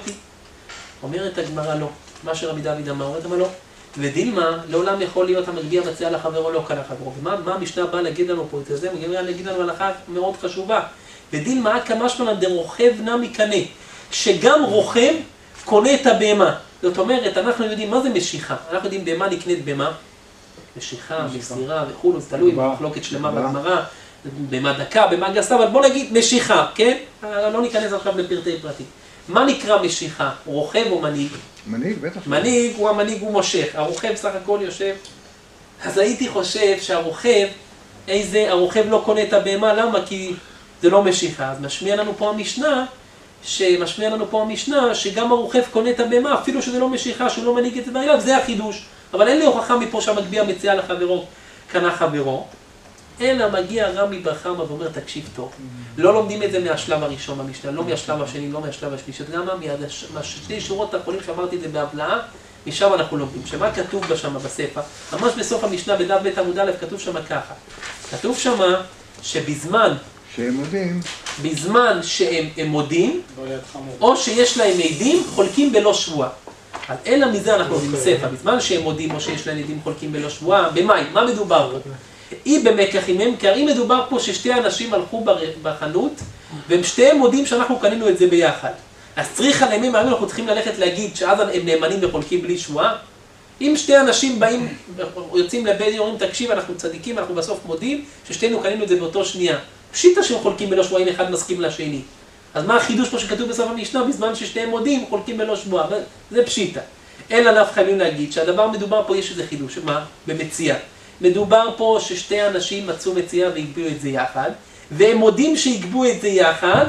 S1: אומרת הגמרא לא. מה שרבי דוד אמר, אומרת אמר לא. ודילמה, לעולם יכול להיות המגביה מציע לחברו לא קנה חברו. ומה מה המשנה באה להגיד לנו פה את זה? מגביה להגיד לנו הלכה מאוד חשובה. ודילמה, כמה שמלן דרוכב נמי קנה. שגם רוכב קונה את הבהמה. זאת אומרת, אנחנו יודעים מה זה משיכה. אנחנו יודעים בהמה נקנית בהמה. משיכה, מסירה וכו', זה תלוי, מחלוקת שלמה בגמרא, בהמה דקה, בהמה גסה, אבל בוא נגיד משיכה, כן? לא ניכנס עכשיו לפרטי פרטים. מה נקרא משיכה? רוכב או מנהיג?
S2: מנהיג, בטח.
S1: מנהיג הוא המנהיג, הוא מושך. הרוכב סך הכל יושב. אז הייתי חושב שהרוכב, איזה, הרוכב לא קונה את הבהמה, למה? כי זה לא משיכה. אז משמיע לנו פה המשנה, שמשמיע לנו פה המשנה, שגם הרוכב קונה את הבהמה, אפילו שזה לא משיכה, שהוא לא מנהיג את הדבר, זה החידוש. אבל אין לי הוכחה מפה שהמגביה מציע לחברו, קנה חברו. אלא מגיע רמי בר חמא ואומר, תקשיב טוב. לא לומדים את זה מהשלב הראשון במשנה, לא מהשלב השני, לא מהשלב השלישי. גם מהשתי שורות האחרונים שאמרתי את זה בהבלעה, משם אנחנו לומדים. שמה כתוב בשם בספר? ממש בסוף המשנה, בדף בית עמוד א', כתוב שם ככה. כתוב שם שבזמן
S2: שהם מודים,
S1: בזמן שהם מודים, או שיש להם עדים, חולקים בלא שבועה. אז אלא מזה אנחנו עושים ספר, בזמן שהם מודים או שיש להם עדים חולקים בלא שבועה, במאי, מה מדובר פה? אי במקח עם ממכר, אם מדובר פה ששתי אנשים הלכו בחנות, והם שתיהם מודים שאנחנו קנינו את זה ביחד. אז צריך על ימים, אנחנו צריכים ללכת להגיד שאז הם נאמנים וחולקים בלי שבועה? אם שתי אנשים באים, יוצאים לבית דין, אומרים תקשיב, אנחנו צדיקים, אנחנו בסוף מודים, ששתינו קנינו את זה באותו שנייה. פשיטה שהם חולקים בלא שבועה, אם אחד מסכים לשני. אז מה החידוש פה שכתוב בסוף המשנה? בזמן ששתיהם מודים, חולקים בלא שבועה. זה פשיטה. אין עליו חייבים להגיד שהדבר מדובר פה יש איזה חידוש. מה? במציאה. מדובר פה ששתי אנשים מצאו מציאה והגביעו את זה יחד, והם מודים שהגבו את זה יחד,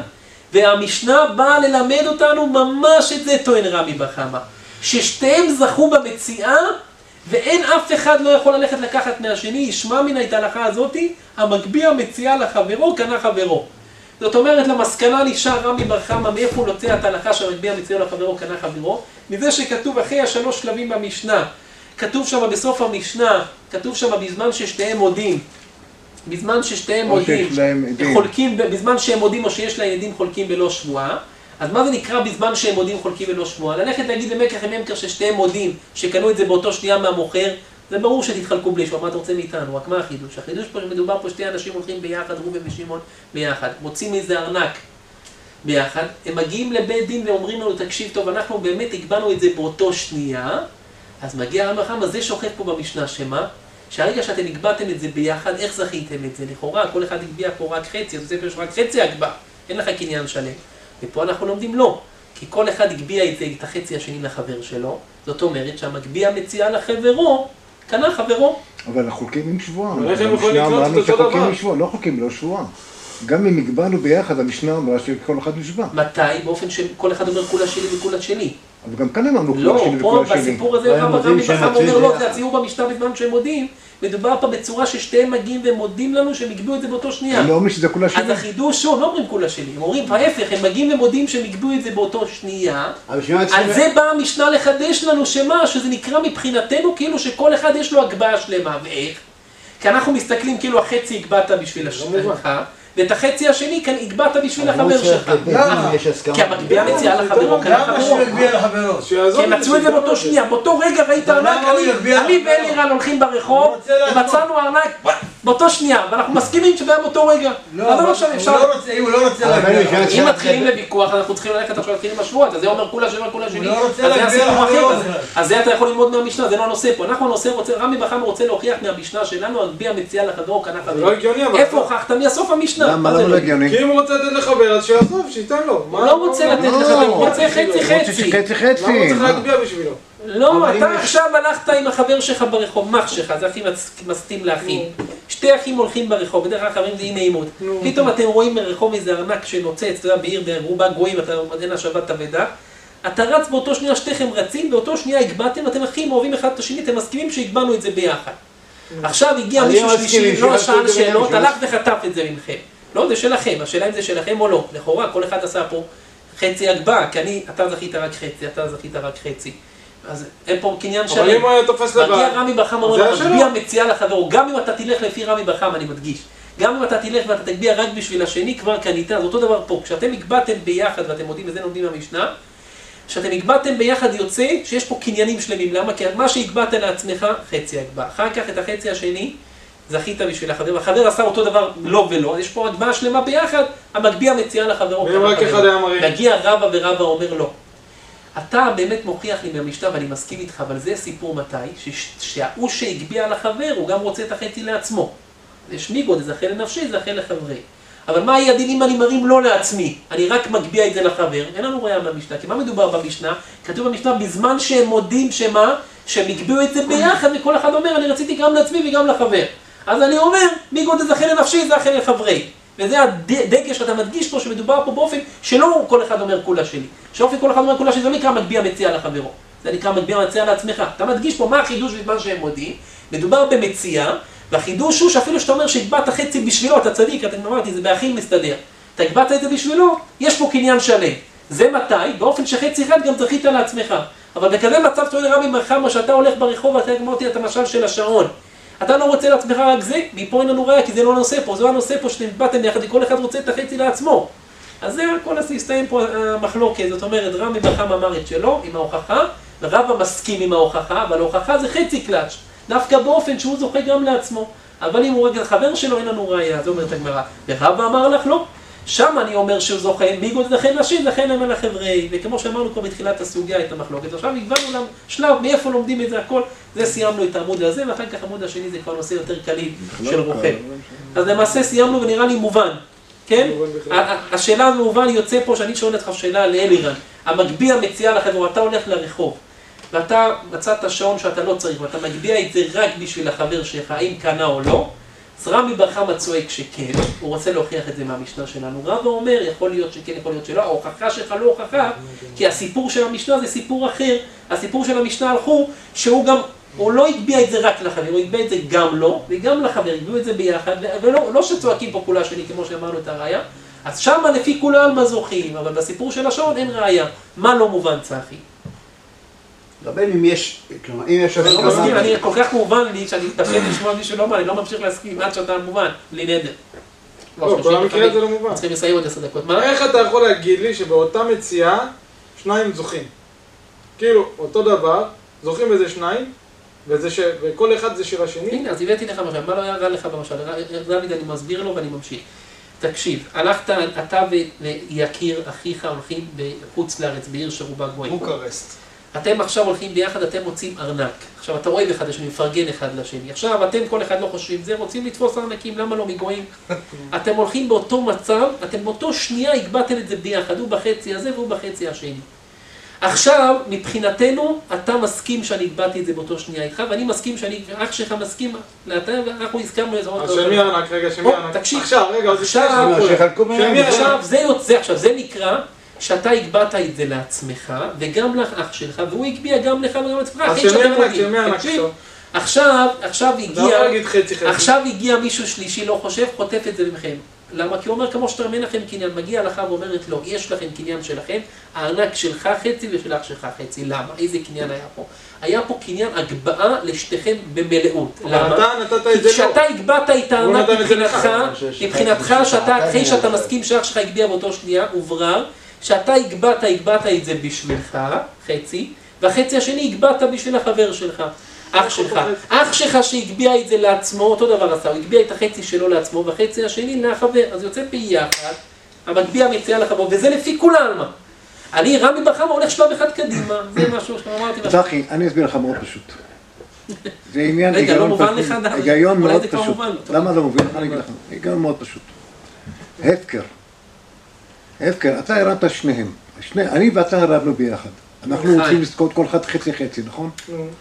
S1: והמשנה באה ללמד אותנו ממש את זה, טוען רמי בר חמא. ששתיהם זכו במציאה, ואין אף אחד לא יכול ללכת לקחת מהשני, ישמע מן את ההלכה הזאתי, המגביע מציאה לחברו, קנה חברו. זאת אומרת, למסקנה נשאר רמי בר חמא, מאיפה הוא נוצא את ההלכה שהמגביע מציאה לחברו, קנה חברו, מזה שכתוב אחרי השלוש שלבים במשנה, כתוב שם בסוף המשנה, כתוב שם בזמן ששתיהם מודים, בזמן ששתיהם מודים, חולקים, בזמן שהם מודים או שיש להם עדים חולקים בלא שבועה. אז מה זה נקרא בזמן שהם מודים חולקים בלא שבועה? ללכת להגיד במקח ממכר ששתיהם מודים, שקנו את זה באותו שנייה מהמוכר, זה ברור שתתחלקו בלי שבועה, מה אתה רוצה מאיתנו? רק מה החידוש? החידוש פה שמדובר פה שתי אנשים הולכים ביחד, ראובן ושמעון ביחד, מוצאים איזה ארנק ביחד, הם מגיעים לבית דין ואומרים לנו, תקשיב טוב, אנחנו באמת הגבנו את זה באותו שנייה, אז מגיע רמי בר חמא, זה שוכב פה במשנה שמה, שהרגע שאתם הגבעתם את זה ביחד, איך זכיתם את זה? לכאורה, כל אחד הגביע פה רק חצי, אז זה יש רק חצי הגבע, אין לך קניין שלם. ופה אנחנו לומדים לא, כי כל אחד הגביע את זה, את החצי השני לחבר שלו, זאת אומרת שהמגביע מציעה לחברו, קנה חברו.
S2: אבל אנחנו חולקים עם שבועה.
S3: אבל איך הם יכולים לקנות את אותו דבר?
S2: לא חולקים, לא שבועה. גם אם הגבענו ביחד, המשנה אמרה שכל אחד נשבע.
S1: מתי? באופן שכל אחד אומר כולה שלי וכולה שלי.
S2: אבל גם כאן אמרנו כולה
S1: לא,
S2: שלי
S1: פה
S2: וכולה שלי.
S1: בסיפור הזה רמי בר חמא אומר לא, זה הציור במשנה בזמן שהם מודים, מדובר פה בצורה ששתיהם מגיעים והם מודים לנו שהם הגביעו את זה באותו שנייה.
S2: הם לא אומרים שזה כולה שלי.
S1: אז החידוש שוב, לא אומרים כולה שלי, הם אומרים ההפך, הם מגיעים ומודים שהם הגביעו את זה באותו שנייה. על זה באה המשנה לחדש לנו שמה, שזה נקרא מבחינתנו כאילו שכל אחד יש לו הגבעה שלמה, ואיך? כי אנחנו מסתכלים כאילו החצי הגבעת בשביל השלך, ואת החצי השני כאן הגבעת בשביל החבר שלך.
S4: למה?
S1: כי המגביע מציעה לחברו, כאן
S4: למה שהוא יגביע לחברו?
S1: כי הם מצאו את זה באותו שנייה, באותו רגע ראית ארנק, אני ואלירן הולכים ברחוב, ומצאנו ארנק באותו שנייה, ואנחנו מסכימים שזה היה באותו רגע.
S4: לא, הוא לא רוצה להגביע.
S1: אם מתחילים לוויכוח, אנחנו צריכים ללכת עכשיו להתחיל עם השבועות, אז זה אומר כולה שלי וכולה שלי.
S4: הוא לא רוצה להגביע לחברו.
S1: אז זה אתה יכול ללמוד מהמשנה, זה לא הנושא פה. אנחנו הנושא רוצה, רמי בר חמא רוצה להוכיח מהמשנה שלנו, הגביע מציעה לחברו, קנה חברו. איפה הוכחת? מהסוף המשנה.
S2: למה לא הגיוני?
S3: כי אם הוא רוצה לתת לחבר, אז שיעזוב, שייתן לו.
S1: הוא לא רוצה לתת לחבר, הוא רוצה חצי חצי.
S2: חצי חצי.
S3: למה הוא צריך להגביע בשבילו?
S1: לא, אתה עכשיו הלכת עם החבר שלך ברחוב, מח שלך, זה הכי מסתים לאחים. שתי אחים הולכים ברחוב, בדרך כלל חברים זה אי נעימות. פתאום אתם רואים מרחוב איזה ארנק שנוצץ, אתה יודע, בעיר ברובה גויים, אתה מדין השבת תבדה. אתה רץ באותו שנייה, שתיכם רצים, באותו שנייה הגבעתם, אתם אחים אוהבים אחד את השני, אתם מסכימים שהגבענו את זה ביחד. עכשיו הגיע מישהו שלישי, לא שאל שאלות, הלך וחטף את זה ממכם. לא, זה שלכם, השאלה אם זה שלכם או לא. לכאורה, כל אחד עשה פה חצי הגבעה, כי אני, אתה זכית רק חצי, אתה זכית רק חצי. אז אין פה קניין שלם.
S3: אבל אם הוא היה תופס לבד,
S1: מגיע רמי בר חמא, אומר, מגביע מציאה לחברו, גם אם אתה תלך לפי רמי בר חמא, אני מדגיש. גם אם אתה תלך ואתה תגביע רק בשביל השני, כבר קנית, אז אותו דבר פה. כשאתם הגבעתם ביחד, ואתם מודים, וזה לומדים במשנה, כשאתם הגבעתם ביחד יוצא שיש פה קניינים שלמים. למה? כי מה שהגבעת לעצמך, חצי הגבע. אחר כך את החצי השני, זכית בשביל החבר. החבר עשה אותו דבר לא ולא, אז יש פה הגבעה שלמה ביחד, המגביע מציאה לחברו.
S3: ואם רק אחד היה מראה.
S1: מגיע רבא ורבא אומר לא. אתה באמת מוכיח לי מהמשנה ואני מסכים איתך, אבל זה סיפור מתי, שההוא שהגביע לחבר הוא גם רוצה את החצי לעצמו. יש מיגוד, זה אחרי לנפשי, זה אחרי לחברי. אבל מה יהיה הדין אם אני מרים לא לעצמי? אני רק מגביע את זה לחבר. אין לנו ראיה במשנה, כי מה מדובר במשנה? כתוב במשנה בזמן שהם מודים שמה? שהם הגביעו את זה ביחד וכל אחד אומר אני רציתי גם לעצמי וגם לחבר. אז אני אומר, מיגוד זה אחרי לנפשי, זה אחרי לחברי. וזה הדגש שאתה מדגיש פה, שמדובר פה באופן שלא כל אחד אומר כולה שלי. שאופן כל אחד אומר כולה שלי, זה לא נקרא מגביע מציע לחברו. זה נקרא מגביע מציע לעצמך. אתה מדגיש פה מה החידוש בזמן שהם מודים. מדובר במציע, והחידוש הוא שאפילו שאתה אומר שהגבעת חצי בשבילו, אתה צדיק, אתה אמרתי, זה באחים מסתדר. אתה הגבעת את זה בשבילו, יש פה קניין שלם. זה מתי? באופן שחצי אחד גם זכית לעצמך. אבל בכזה מצב טוען רמי בר חמא, שאתה הולך ברחוב ואתה אמרתי את המשל של השעון. אתה לא רוצה לעצמך רק זה, מפה אין לנו ראיה, כי זה לא הנושא פה, זה הנושא פה שאתם באתם יחד, כל אחד רוצה את החצי לעצמו. אז זה הכל הסתיים פה המחלוקת, זאת אומרת, רמי בר חמא אמר את שלו עם ההוכחה, ורבא מסכים עם ההוכחה, אבל ההוכחה זה חצי קלאץ', דווקא באופן שהוא זוכה גם לעצמו. אבל אם הוא רגע חבר שלו, אין לנו ראיה, זאת אומרת הגמרא. ורבא אמר לך לא, שם אני אומר שהוא זוכה, מיגוד לכן נשי, לכן אמר לחברי, וכמו שאמרנו כבר בתחילת הסוגיה את המחלוקת. עכשיו הגענו להם שלב, מאיפה לומדים את זה הכל, זה סיימנו את העמוד הזה, ואחר כך העמוד השני זה כבר נושא יותר קליל של רוחב. אז למעשה סיימנו ונראה לי מובן, כן? השאלה המובן יוצא פה שאני שואל אותך שאלה לאלירן, המגביע מציע לחברו, אתה הולך לרחוב, ואתה מצאת שעון שאתה לא צריך, ואתה מגביה את זה רק בשביל החבר שלך, האם קנה או לא, אז רבי בר חמא צועק שכן, הוא רוצה להוכיח את זה מהמשנה שלנו. רבא אומר, יכול להיות שכן, יכול להיות שלא, ההוכחה שלך לא הוכחה, כי הסיפור של המשנה זה סיפור אחר. הסיפור של המשנה הלכו, שהוא גם, הוא לא הגביה את זה רק לחבר, הוא הגביה את זה גם לו, וגם לחבר, הגביאו את זה ביחד, ולא לא שצועקים פה כולה שלי, כמו שאמרנו את הראיה, אז שמה לפי כולה על מה זוכים, אבל בסיפור של השעון אין ראיה. מה לא מובן, צחי?
S5: רבנו, אם יש, כלומר, אם יש...
S1: אני לא מסכים, אני כל כך מובן לי שאני מתפשט לשמוע מישהו לא מה, אני לא ממשיך להסכים עד שאתה מובן, בלי נדר.
S3: לא, כל המקרה זה לא מובן.
S1: צריכים לסיים עוד עשר דקות. מה?
S3: איך אתה יכול להגיד לי שבאותה מציאה שניים זוכים? כאילו, אותו דבר, זוכים בזה שניים, וכל אחד זה של השני?
S1: הנה, אז הבאתי לך משל, מה לא היה רע לך במשל? דוד, אני מסביר לו ואני ממשיך. תקשיב, הלכת, אתה ויקיר אחיך הולכים בחוץ לארץ, בעיר שרובה גויים.
S4: בוקרשט.
S1: אתם עכשיו הולכים ביחד, אתם מוצאים ארנק. עכשיו אתה רואה אחד לשני, מפרגן אחד לשני. עכשיו אתם כל אחד לא חושבים זה, רוצים לתפוס ארנקים, למה לא מגויים? אתם הולכים באותו מצב, אתם באותו שנייה הגבתם את זה ביחד, הוא בחצי הזה והוא בחצי השני. עכשיו, מבחינתנו, אתה מסכים שאני הגבתי את זה באותו שנייה איתך, ואני מסכים שאני, אח שלך מסכים, ואנחנו הסכמנו איזה עוד...
S3: אז של מי ארנק? רגע, של מי ארנק?
S1: תקשיב.
S3: עכשיו, רגע, עוד
S1: עכשיו,
S5: עכשיו,
S1: זה יוצא, עכשיו, זה נקרא שאתה הגבעת את זה לעצמך, וגם לאח שלך, והוא הגביע גם לך וגם לעצמך.
S3: אז של מי ארנק? של מי ארנק?
S1: עכשיו, עכשיו הגיע,
S3: לא להגיד חצי חצי.
S1: עכשיו הגיע מישהו שלישי, לא חושב, חוטף את זה ממכם. למה? כי הוא אומר כמו שתרמן לכם קניין, מגיע לך ואומרת לו, יש לכם קניין שלכם, הארנק שלך חצי ושל אח שלך חצי. למה? איזה קניין היה פה? היה פה קניין הגבעה לשתיכם במלאות. למה?
S3: אתה נתת את זה לא.
S1: כשאתה הגבעת את הארנק מבחינתך, מבחינתך, שאתה, אחרי שאתה מסכים שאח שלך הגביע באותו שנייה, הוברר, שאתה הגבעת, הגבעת את זה בשבילך, חצי, והחצי השני הגבעת בשביל החבר שלך. אח שלך, אח שלך שהגביע את זה לעצמו, אותו דבר עשה, הוא הגביע את החצי שלו לעצמו, והחצי השני לחבר, אז יוצא ביחד, המגביע מציע לחבר, וזה לפי כולם. אני, רבי בר חמא הולך שלב אחד קדימה, זה משהו שאמרתי.
S2: צחי, אני אסביר לך מאוד פשוט. זה עניין,
S1: רגע, לא מובן לך דרך?
S2: היגיון מאוד פשוט. למה לא מובן לך? אני אגיד לך, היגיון מאוד פשוט. הפקר. הפקר, אתה הרמת שניהם. אני ואתה הרבנו ביחד. אנחנו רוצים לזכות כל אחד חצי חצי, נכון?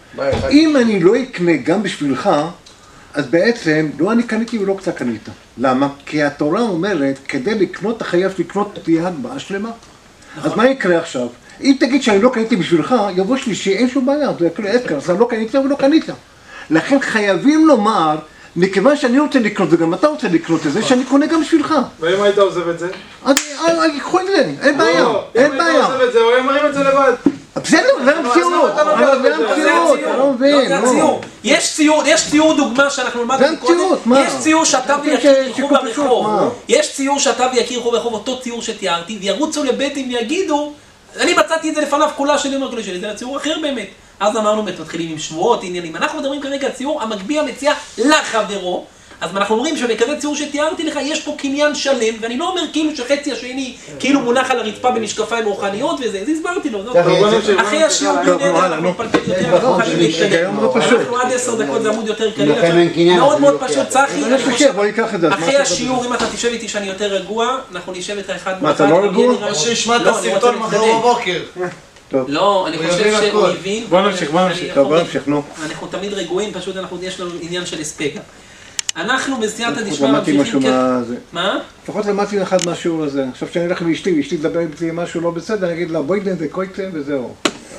S2: אם אני לא אקנה גם בשבילך, אז בעצם לא אני קניתי ולא קצת קנית. למה? כי התורה אומרת, כדי לקנות אתה חייב לקנות תהיה הגבעה שלמה. אז מה יקרה עכשיו? אם תגיד שאני לא קניתי בשבילך, יבוא שלישי, אין שום בעיה, זה כאילו הפקר, אז לא קנית ולא קנית. לכן חייבים לומר, מכיוון שאני רוצה לקנות וגם אתה רוצה לקנות את זה, שאני קונה גם בשבילך.
S3: ואם היית עוזב את זה?
S2: אני אקחו את זה, אין בעיה, אין בעיה.
S3: אם היית עוזב את זה, הוא היה מרים את זה לבד.
S2: בסדר, זה המציאות, זה המציאות, אתה לא מבין, לא.
S1: יש ציור, יש ציור דוגמה שאנחנו למדנו קודם, יש ציור שאתה ויקיר ילכו ברחוב, יש ציור שאתה ויקיר ילכו ברחוב, אותו ציור שתיארתי, וירוצו לבטים ויגידו, אני מצאתי את זה לפניו כולה שלי, אומר כולה שלי, זה לציור אחר באמת. אז אמרנו, מתחילים עם שבועות, עניינים. אנחנו מדברים כרגע על ציור, המגביה מציע לחברו, אז אנחנו אומרים שבכזה ציור שתיארתי לך, יש פה קניין שלם, ואני לא אומר כאילו שחצי השני כאילו מונח על הרצפה במשקפיים רוחניות וזה, אז הסברתי לו. אחרי השיעור בנדר, אנחנו נפלפל יותר, אנחנו חייבים להתקדם. אנחנו עד עשר דקות, זה עמוד יותר קליל. מאוד מאוד פשוט, צחי. אחרי השיעור, אם אתה תשב איתי שאני יותר רגוע, אנחנו נשב איתך אחד
S2: מה, אתה לא רגוע?
S4: או שישמע את הסרטון מחר בבוקר.
S1: לא, אני חושב שהוא הבין.
S3: בוא נמשיך, בוא נמשיך.
S2: טוב, בוא נמשיך, נו.
S1: אנחנו תמיד רגועים, פשוט יש לנו עניין של הספק. אנחנו בסייעתא דשמיא
S2: למדתי משהו מה זה.
S1: מה?
S2: לפחות למדתי אחד מהשיעור הזה. עכשיו שאני אלך לאשתי, ואשתי תדבר איתי משהו לא בסדר, אני אגיד לה בוידן וקויטן וזהו.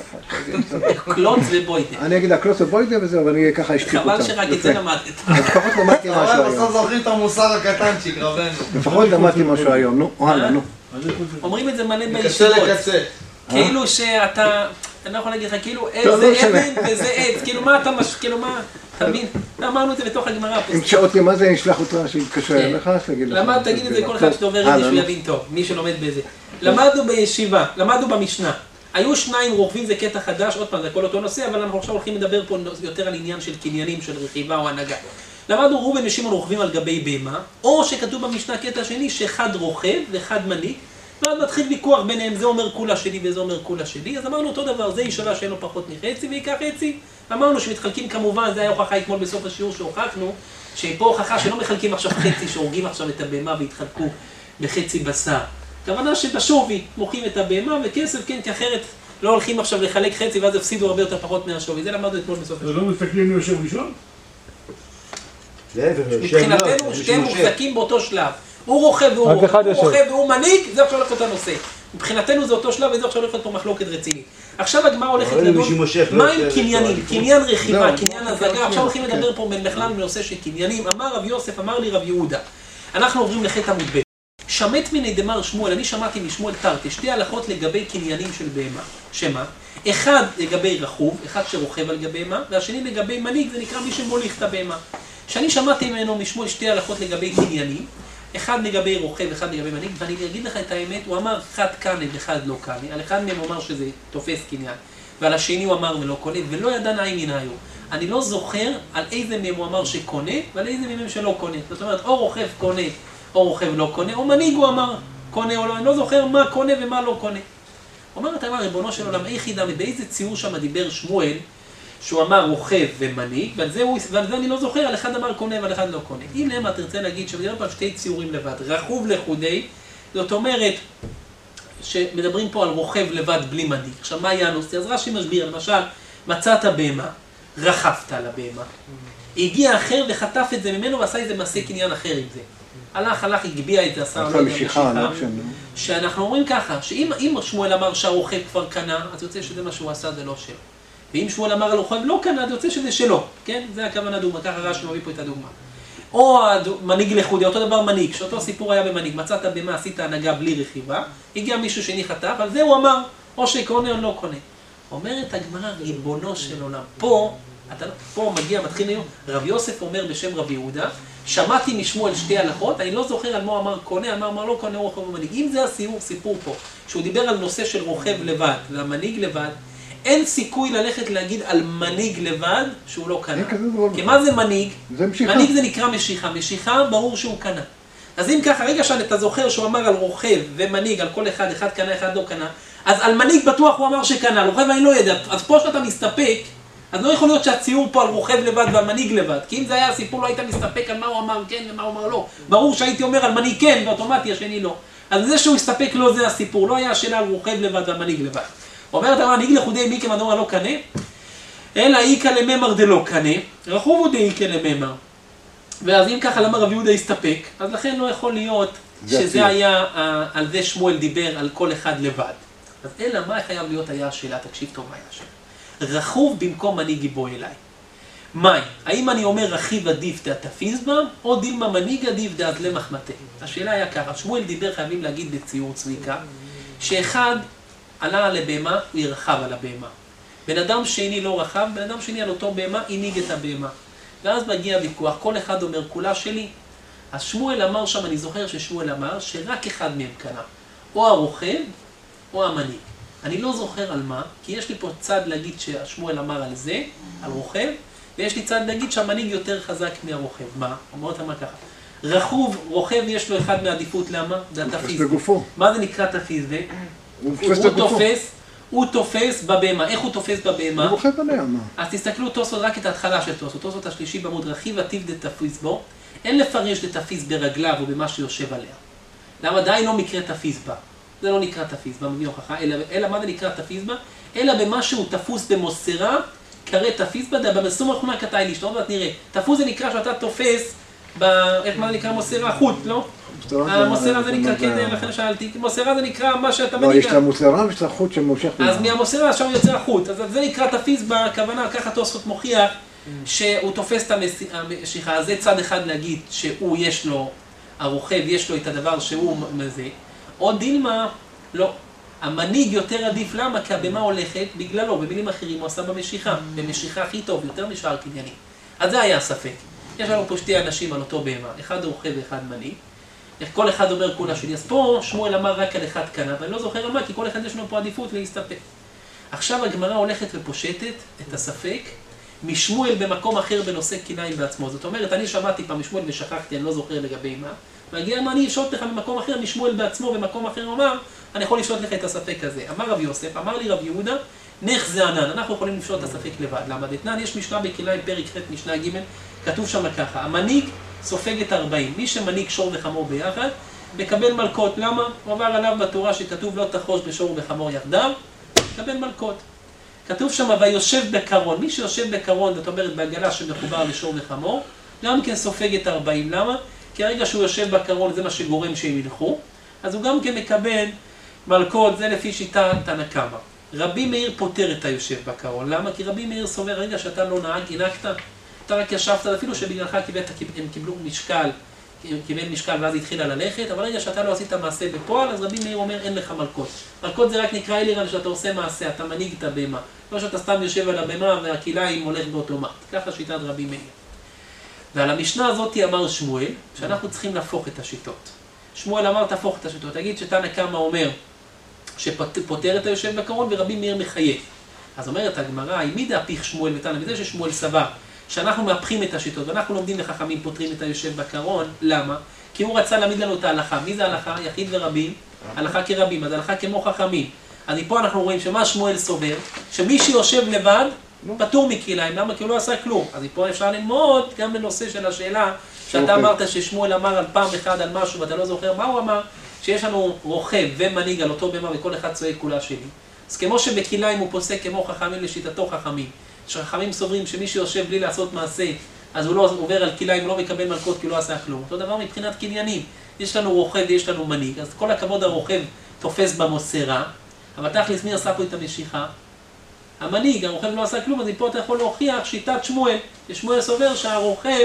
S1: קלוץ ובוידן.
S2: אני אגיד לה קלוץ ובוידן וזהו, ואני ככה אשתיק אותם.
S1: חבל שרק את זה למדת.
S2: אז לפחות למדתי משהו היום.
S4: בסוף זוכרים את המוסר הקטנצ'יק, רבנו.
S2: לפחות למדתי משהו היום, נו, הלאה, נו.
S1: אומרים את זה מלא
S4: מקצה
S1: בישיבות.
S4: לקצה.
S1: כאילו שאתה, אני לא יכול להגיד לך, כאילו זה אבן וזה עץ, כאילו מה אתה מש... כאילו מה... תבין, אמרנו את זה בתוך הגמרא פה.
S2: אם תשאותי מה זה, אני אשלח אותך שיתקשר אליך, אז תגיד לך.
S1: למד, תגיד את זה כל אחד שדובר את זה שהוא יבין טוב, מי שלומד בזה. למדנו בישיבה, למדנו במשנה. היו שניים רוכבים, זה קטע חדש, עוד פעם, זה כל אותו נושא, אבל אנחנו עכשיו הולכים לדבר פה יותר על עניין של קניינים, של רכיבה או הנהגה. למדנו ראובן ושמעון רוכבים על גבי בהמה, או שכתוב במשנה קטע שני, שאחד רוכב ואחד מניק, ואז מתחיל ויכוח ביניהם, זה אומר כולה שלי וזה אומר כולה שלי, אז אמרנו אותו דבר, זה ישווה שאין לו פחות מחצי ויקח חצי. אמרנו שמתחלקים כמובן, זה היה הוכחה אתמול בסוף השיעור שהוכחנו, שפה הוכחה שלא מחלקים עכשיו חצי, שהורגים עכשיו את הבהמה והתחלקו בחצי בשר. הכוונה שבשווי מוכרים את הבהמה וכסף, כן, כי אחרת לא הולכים עכשיו לחלק חצי ואז הפסידו הרבה יותר פחות מהשווי. זה למדנו אתמול בסוף
S6: אז לא מסתכלים מי יושב ראשון?
S1: מבחינתנו שתיהם מוחזקים באותו שלב. הוא רוכב והוא רוכב והוא מנהיג, זה עכשיו הולך להיות הנושא. מבחינתנו זה אותו שלב וזה עכשיו הולך להיות פה מחלוקת רצינית. עכשיו הגמרא הולכת לדון, מה עם קניינים? קניין רכיבה, קניין הזגה, עכשיו הולכים לדבר פה בכלל בנושא של קניינים. אמר רב יוסף, אמר לי רב יהודה. אנחנו עוברים לחטא עמוד ב'. שמט מני דמר שמואל, אני שמעתי משמואל תרתי, שתי הלכות לגבי קניינים של בהמה. שמה? אחד לגבי רכוב, אחד שרוכב על גבי מה, והשני לגבי מנהיג, זה נקרא מי שמוליך את הבהמה. שאני שמעתי ממנו משמואל שתי הלכות לגבי קניינים, אחד לגבי רוכב, אחד לגבי מנהיג, ואני אגיד לך את האמת, הוא אמר אחד קנה ואחד לא קנה, על אחד מהם הוא אמר שזה תופס קניין, ועל השני הוא אמר ולא קונה, ולא ידע נאי מנהיו. אני לא זוכר על איזה מהם הוא אמר שקונה, ועל איזה מהם שלא קונה. זאת אומרת, או רוכב קונה, או רוכב לא קונה, או מנהיג הוא אמר קונה או לא, אני לא זוכר מה קונה ומה לא קונה. אומר אתה אמר, ריבונו של עולם, איך ידע, באיזה ציור שם דיבר שמואל, שהוא אמר רוכב ומנהיג, ועל זה, הוא, ועל זה אני לא זוכר, על אחד אמר קונה ועל אחד לא קונה. אם למה תרצה להגיד שמדברים פה על שתי ציורים לבד, רכוב לחודי, זאת אומרת שמדברים פה על רוכב לבד בלי מנהיג. עכשיו מה היה הנושא? אז רש"י מסביר, למשל, מצאת בהמה, רכבת על הבהמה, הגיע אחר וחטף את זה ממנו ועשה איזה מעשה קניין אחר עם זה. הלך, הלך, הגביע את זה, עשה לא יודע משיכה, שאנחנו אומרים ככה, שאם שמואל אמר שהרוכב כבר קנה, אז יוצא שזה מה שהוא עשה, זה לא שלו. ואם שמואל אמר על הרוכב לא קנה, אז יוצא שזה שלו, כן? זה הכוונה דוגמה, ככה רש"י מביא פה את הדוגמה. או מנהיג לחודי, אותו דבר מנהיג, שאותו סיפור היה במנהיג, מצאת במה, עשית הנהגה בלי רכיבה, הגיע מישהו שני חטף, על זה הוא אמר, או שקונה או לא קונה. אומרת הגמרא, ריבונו של עולם, פה, אתה, פה מגיע, מתחיל היום, רב יוסף אומר בשם רב יהודה, שמעתי משמואל שתי הלכות, אני לא זוכר על מה אמר קונה, אמר מה לא קונה רוכב ומנהיג. אם זה הסיפור, סיפור פה, שהוא דיבר על נושא של רוכב לבד, והמנהיג לבד, אין סיכוי ללכת להגיד על מנהיג לבד שהוא לא קנה. כי מה זה מנהיג?
S2: זה משיכה.
S1: מנהיג זה נקרא משיכה. משיכה ברור שהוא קנה. אז אם ככה, רגע שאתה זוכר שהוא אמר על רוכב ומנהיג, על כל אחד, אחד קנה, אחד לא קנה, אז על מנהיג בטוח הוא אמר שקנה, רוכב אני לא יודע. אז פה שאתה מסתפק, אז לא יכול להיות שהציור פה על רוכב לבד והמנהיג לבד. כי אם זה היה הסיפור, לא היית מסתפק על מה הוא אמר כן ומה הוא אמר לא. ברור שהייתי אומר על מנהיג כן, ואוטומטי השני לא. אז זה שהוא הסתפק לא זה הסיפור, לא היה השאלה על רוכב לבד והמנהיג לבד. אומרת אמר, נהיג לחודי מי כמדור לא קנה, אלא איקה לממר דלא קנה, רכובו דאיקה לממר. ואז אם ככה למה רב יהודה הסתפק, אז לכן לא יכול להיות שזה היה, על זה שמואל דיבר על כל אחד לבד. אז אלא מה חייב להיות היה השאלה, תקשיב טוב מה היה השאלה. רכוב במקום מנהיג יבוא אליי. מהי? האם אני אומר רכיב עדיף דתפיס בה, או דילמה מנהיג עדיף דעת למחמתה? השאלה היה ככה, שמואל דיבר חייבים להגיד בציור צביקה, שאחד עלה על הבהמה, הוא ירחב על הבהמה. בן אדם שני לא רחב, בן אדם שני על אותו בהמה, הנהיג את הבהמה. ואז מגיע ויכוח, כל אחד אומר, כולה שלי. אז שמואל אמר שם, אני זוכר ששמואל אמר, שרק אחד מהם קנה. או הרוכב, או המנהיג. אני לא זוכר על מה, כי יש לי פה צד להגיד ששמואל אמר על זה, על רוכב, ויש לי צד להגיד שהמנהיג יותר חזק מהרוכב. מה? אומרת אמר ככה. רכוב, רוכב יש לו אחד מהעדיפות, למה? זה התפיס. מה זה נקרא תפיס?
S2: הוא
S1: תופס, הוא תופס בבהמה. איך הוא תופס בבהמה?
S2: הוא רוכב עליה, מה?
S1: אז תסתכלו תוספות רק את ההתחלה של תוספות. תוספות השלישי בעמוד רכיב עטיף דתפיס בו. אין לפרש דתפיס ברגליו או במה שיושב עליה. למה די לא מקרה תפיס בה? זה לא נקרא תפיס בה, מביא הוכחה. אלא, אלא מה זה נקרא תפיס בה? אלא במה שהוא תפוס במוסרה, קרא תפיס בה, במסום האחרונה כתאי לי, שתראה ואת נראה. תפוס זה נקרא שאתה תופס, ב... איך מה זה נקרא מוסרה? חוט, לא? המוסרה זה נקרא, כן, לכן שאלתי, מוסרה זה נקרא מה שאתה מניגה.
S2: לא, יש לה מוסרה ויש לה חוט שמושך.
S1: אז מהמוסרה שם יוצא החוט, אז זה נקרא תפיס בכוונה, ככה תוספות מוכיח שהוא תופס את המשיכה, אז זה צד אחד להגיד שהוא יש לו, הרוכב יש לו את הדבר שהוא מזה, או דילמה, לא. המנהיג יותר עדיף, למה? כי הבמה הולכת בגללו, במילים אחרים הוא עשה במשיכה, במשיכה הכי טוב, יותר משאר קניינים. אז זה היה הספק. יש לנו פה שתי אנשים על אותו בהמה, אחד רוכב ואחד מנהיג. כל אחד אומר כולה שלי, אז פה שמואל אמר רק על אחד קנה, ואני לא זוכר על מה, כי כל אחד יש לנו פה עדיפות להסתפק. עכשיו הגמרא הולכת ופושטת את הספק משמואל במקום אחר בנושא קיניים בעצמו. זאת אומרת, אני שמעתי פעם משמואל ושכחתי, אני לא זוכר לגבי מה, והגיע מה אני אפשוט לך במקום אחר, משמואל בעצמו במקום אחר אומר, אני יכול לפשוט לך את הספק הזה. אמר רב יוסף, אמר לי רב יהודה, נך זה ענן, אנחנו יכולים לפשוט את הספק לבד. למה? דתנן יש משנה בקהיליים פרק ח' משנה ג' כתוב שם ככה, המנהיג סופג את ארבעים, מי שמנהיג שור וחמור ביחד, מקבל מלכות. למה? הוא עבר עליו בתורה שכתוב לא תחוש בשור וחמור יחדיו, יקבל מלכות. כתוב שם, ויושב בקרון. מי שיושב בקרון, זאת אומרת, בעגלה שמחובר לשור וחמור, גם כן סופג את ארבעים. למה? כי הרגע שהוא יושב בקרון, זה מה שגורם שהם ילכו, אז הוא גם כן מקבל מלכות, זה לפי שיטה תנא קמא. רבי מאיר פותר את היושב בקרון. למה? כי רבי מאיר סובר, רגע שאתה לא נהג, הנהגת, אתה רק ישבת, אפילו שבגללך הם קיבלו משקל, קיבל משקל ואז התחילה ללכת, אבל רגע שאתה לא עשית מעשה בפועל, אז רבי מאיר אומר, אין לך מלכות. מלכות זה רק נקרא אלירן שאתה עושה מעשה, אתה מנהיג את הבמה. לא שאתה סתם יושב על הבמה והכליים הולך באוטומט. ככה שיטת רבי מאיר. ועל המשנה הזאת אמר שמואל, שאנחנו צריכים להפוך את השיטות. שמואל אמר, תהפוך את השיטות. תגיד שתנא קמא אומר שפותר את היושב בקרון ורבי מאיר מחייב. אז אומרת הגמרא, אם מי דהפיך שמואל ותנא, מזה ששמואל סבר, שאנחנו מהפכים את השיטות, ואנחנו לומדים לחכמים פותרים את היושב בקרון, למה? כי הוא רצה להעמיד לנו את ההלכה. מי זה ההלכה? יחיד ורבים, הלכה כרבים, אז הלכה כמו חכמים. אז מפה אנחנו רואים שמה שמואל סובר, שמי שיושב לבד, פטור מכליים. למה? כי הוא לא עשה כלום. אז מפה אפשר ללמוד גם בנושא של השאלה, שאתה אמרת ששמואל אמר על פעם אחד על משהו, ואתה לא זוכר מה הוא אמר, שיש לנו רוכב ומנהיג על אותו במה, וכל אחד צועק כולה שלי. אז כמו שבכליים הוא פוסק כמו חכמים לשיטתו חכמים, שחכמים סוברים שמי שיושב בלי לעשות מעשה, אז הוא לא עובר על כליים, הוא לא מקבל מלכות כי הוא לא עשה כלום. אותו דבר מבחינת קניינים. יש לנו רוכב ויש לנו מנהיג, אז כל הכבוד הרוכב תופס במוסרה, אבל תכלס מי עשה פה את המשיכה? המנהיג, הרוכב לא עשה כלום, אז מפה אתה יכול להוכיח שיטת שמואל. שמואל סובר שהרוכב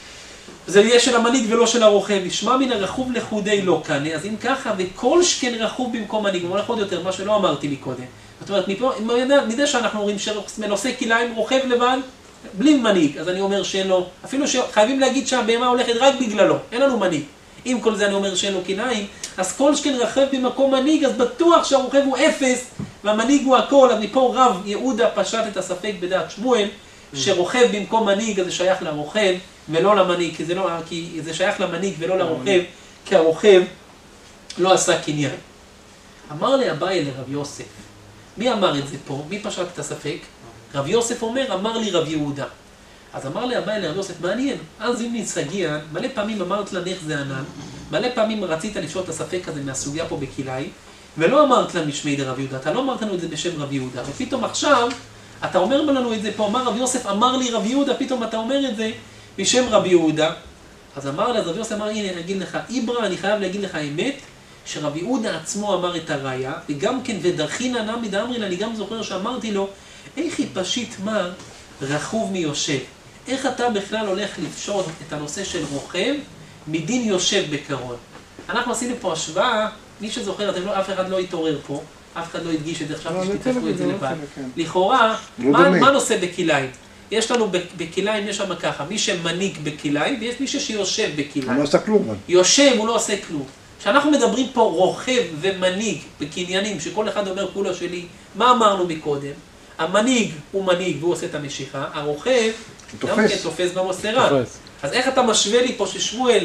S1: זה יהיה של המנהיג ולא של הרוכב. ישמע מן הרכוב לחודי לא קנה, אז אם ככה, וכל שכן רכוב במקום מנהיג, הוא הולך עוד יותר, מה שלא אמרתי מקודם. זאת אומרת, מפה, מדי שאנחנו אומרים שמנושא כליים רוכב לבד, בלי מנהיג, אז אני אומר שאין לו, אפילו שחייבים להגיד שהבהמה הולכת רק בגללו, אין לנו מנהיג. אם כל זה אני אומר שאין לו כליים, אז כל שכן רכב במקום מנהיג, אז בטוח שהרוכב הוא אפס, והמנהיג הוא הכל. אז מפה רב יהודה פשט את הספק בדעת שמואל, שרוכב במקום מנהיג, אז זה שייך לרוכב, ולא למנהיג, כי זה, לא, כי זה שייך למנהיג ולא לרוכב, כי הרוכב לא עשה קניין. אמר לאביי לרב יוסף, מי אמר את זה פה? מי פשט את הספק? רב יוסף אומר, אמר לי רב יהודה. אז אמר לאביי לרב יוסף, מעניין, אז אם נסגיע, מלא פעמים אמרת לה נך זה ענן, מלא פעמים רצית לפשוט את הספק הזה מהסוגיה פה בכלאי, ולא אמרת לה משמי לרב יהודה, אתה לא אמרת לנו את זה בשם רב יהודה, ופתאום עכשיו, אתה אומר לנו את זה פה, אמר רב יוסף, אמר לי רב יהודה, פתאום אתה אומר את זה בשם רב יהודה. אז אמר לה, רב יוסף אמר, הנה, אני אגיד לך, איברה, אני חייב להגיד לך האמת, שרב יהודה עצמו אמר את הראיה, וגם כן, ודרכינה נמי דאמרילה, אני גם זוכר שאמרתי לו, איך היא פשיט מה רכוב מיושב? איך אתה בכלל הולך לפשוט את הנושא של רוכב מדין יושב בקרון? אנחנו עשינו פה השוואה, מי שזוכר, אתם לא, אף אחד לא יתעורר פה, אף אחד לא ידגיש את זה, עכשיו שתתפקו את זה לבד. לכאורה, מה, מה נושא בכליים? יש לנו בכליים, יש שם ככה, מי שמנהיג בכליים, ויש מי שיושב בכליים.
S2: הוא לא עושה כלום.
S1: יושב, הוא לא עושה כלום. כשאנחנו מדברים פה רוכב ומנהיג בקניינים, שכל אחד אומר כולו שלי, מה אמרנו מקודם? המנהיג הוא מנהיג והוא עושה את המשיכה, הרוכב גם כן תופס במוסרה. אז איך אתה משווה לי פה ששמואל,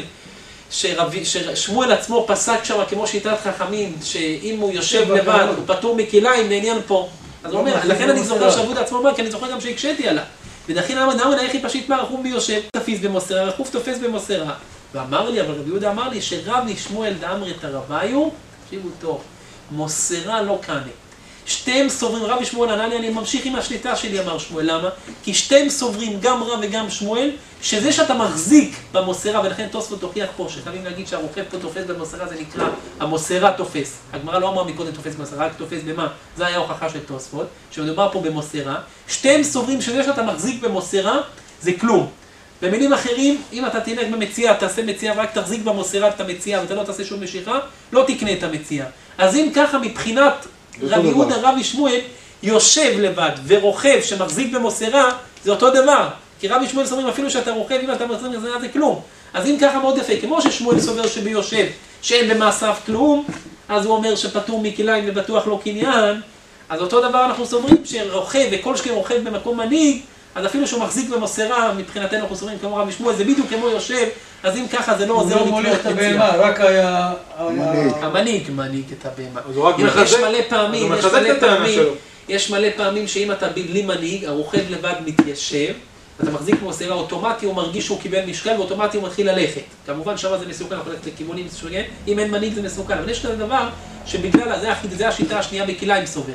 S1: ששמואל עצמו פסק שם כמו שיטת חכמים, שאם הוא יושב לבד, הוא פטור מכליים, לעניין פה. אז הוא אומר, לכן אני זוכר שעבוד עצמו אומר, כי אני זוכר גם שהקשיתי עליו. ודחין למה נאמן, איך היא פשיט מה רכוב ביושב, תפיס במוסרה, רכוב תופס במוסרה. ואמר לי, אבל רבי יהודה אמר לי, שרבי שמואל דאמרת הרביו, תקשיבו טוב, מוסרה לא קנה. שתיהם סוברים, רבי שמואל ענה לי, אני ממשיך עם השליטה שלי, אמר שמואל, למה? כי שתיהם סוברים, גם רב וגם שמואל, שזה שאתה מחזיק במוסרה, ולכן תוספות תוכיח פה, שחייבים להגיד שהרוכב פה תופס במוסרה, זה נקרא, המוסרה תופס. הגמרא לא אמרה מקודם תופס במוסרה, רק תופס במה? זה היה הוכחה של תוספות, שמדובר פה במוסרה. שתיהם סוברים שזה שאתה מחזיק במוסרה, זה כלום. במילים אחרים, אם אתה תלך במציאה, תעשה מציאה ורק תחזיק במוסרה את המציאה, ואתה לא תעשה שום משיכה, לא תקנה את המציאה. אז אם ככה מבחינת רב יהודה, רבי שמואל, יושב לבד ורוכב שמחזיק במוסרה, זה אותו דבר. כי רבי שמואל סוברים אפילו שאתה רוכב, אם אתה מחזיק במוסרה זה כלום. אז אם ככה מאוד יפה, כמו ששמואל סובר שביושב שאין במעשיו כלום, אז הוא אומר שפטור מכליים ובטוח לא קניין, אז אותו דבר אנחנו סוברים שרוכב וכל שכן רוכב במקום מנהיג, אז אפילו שהוא מחזיק במוסרה, מבחינתנו אנחנו סוברים כמו רבי שמואל, זה בדיוק כמו יושב, אז אם ככה זה לא עוזר
S4: לקרוא את הבהמה, רק היה...
S1: המנהיג מנהיג את הבהמה.
S3: אז הוא רק מחזק,
S1: יש מלא פעמים,
S3: אז
S1: יש
S3: הוא מחזק
S1: מלא
S3: את הטענה
S1: פעמים,
S3: שלו.
S1: יש מלא פעמים שאם אתה בלי מנהיג, הרוכב לבד מתיישב, אתה מחזיק במוסרה אוטומטי, הוא מרגיש שהוא קיבל משקל, ואוטומטי הוא מתחיל ללכת. כמובן שמה זה מסוכן, אנחנו הולכים לכיוונים מסוכנים, אם אין מנהיג זה מסוכן, אבל יש כזה דבר שבגלל, זה השיטה השנייה בכליים סובר.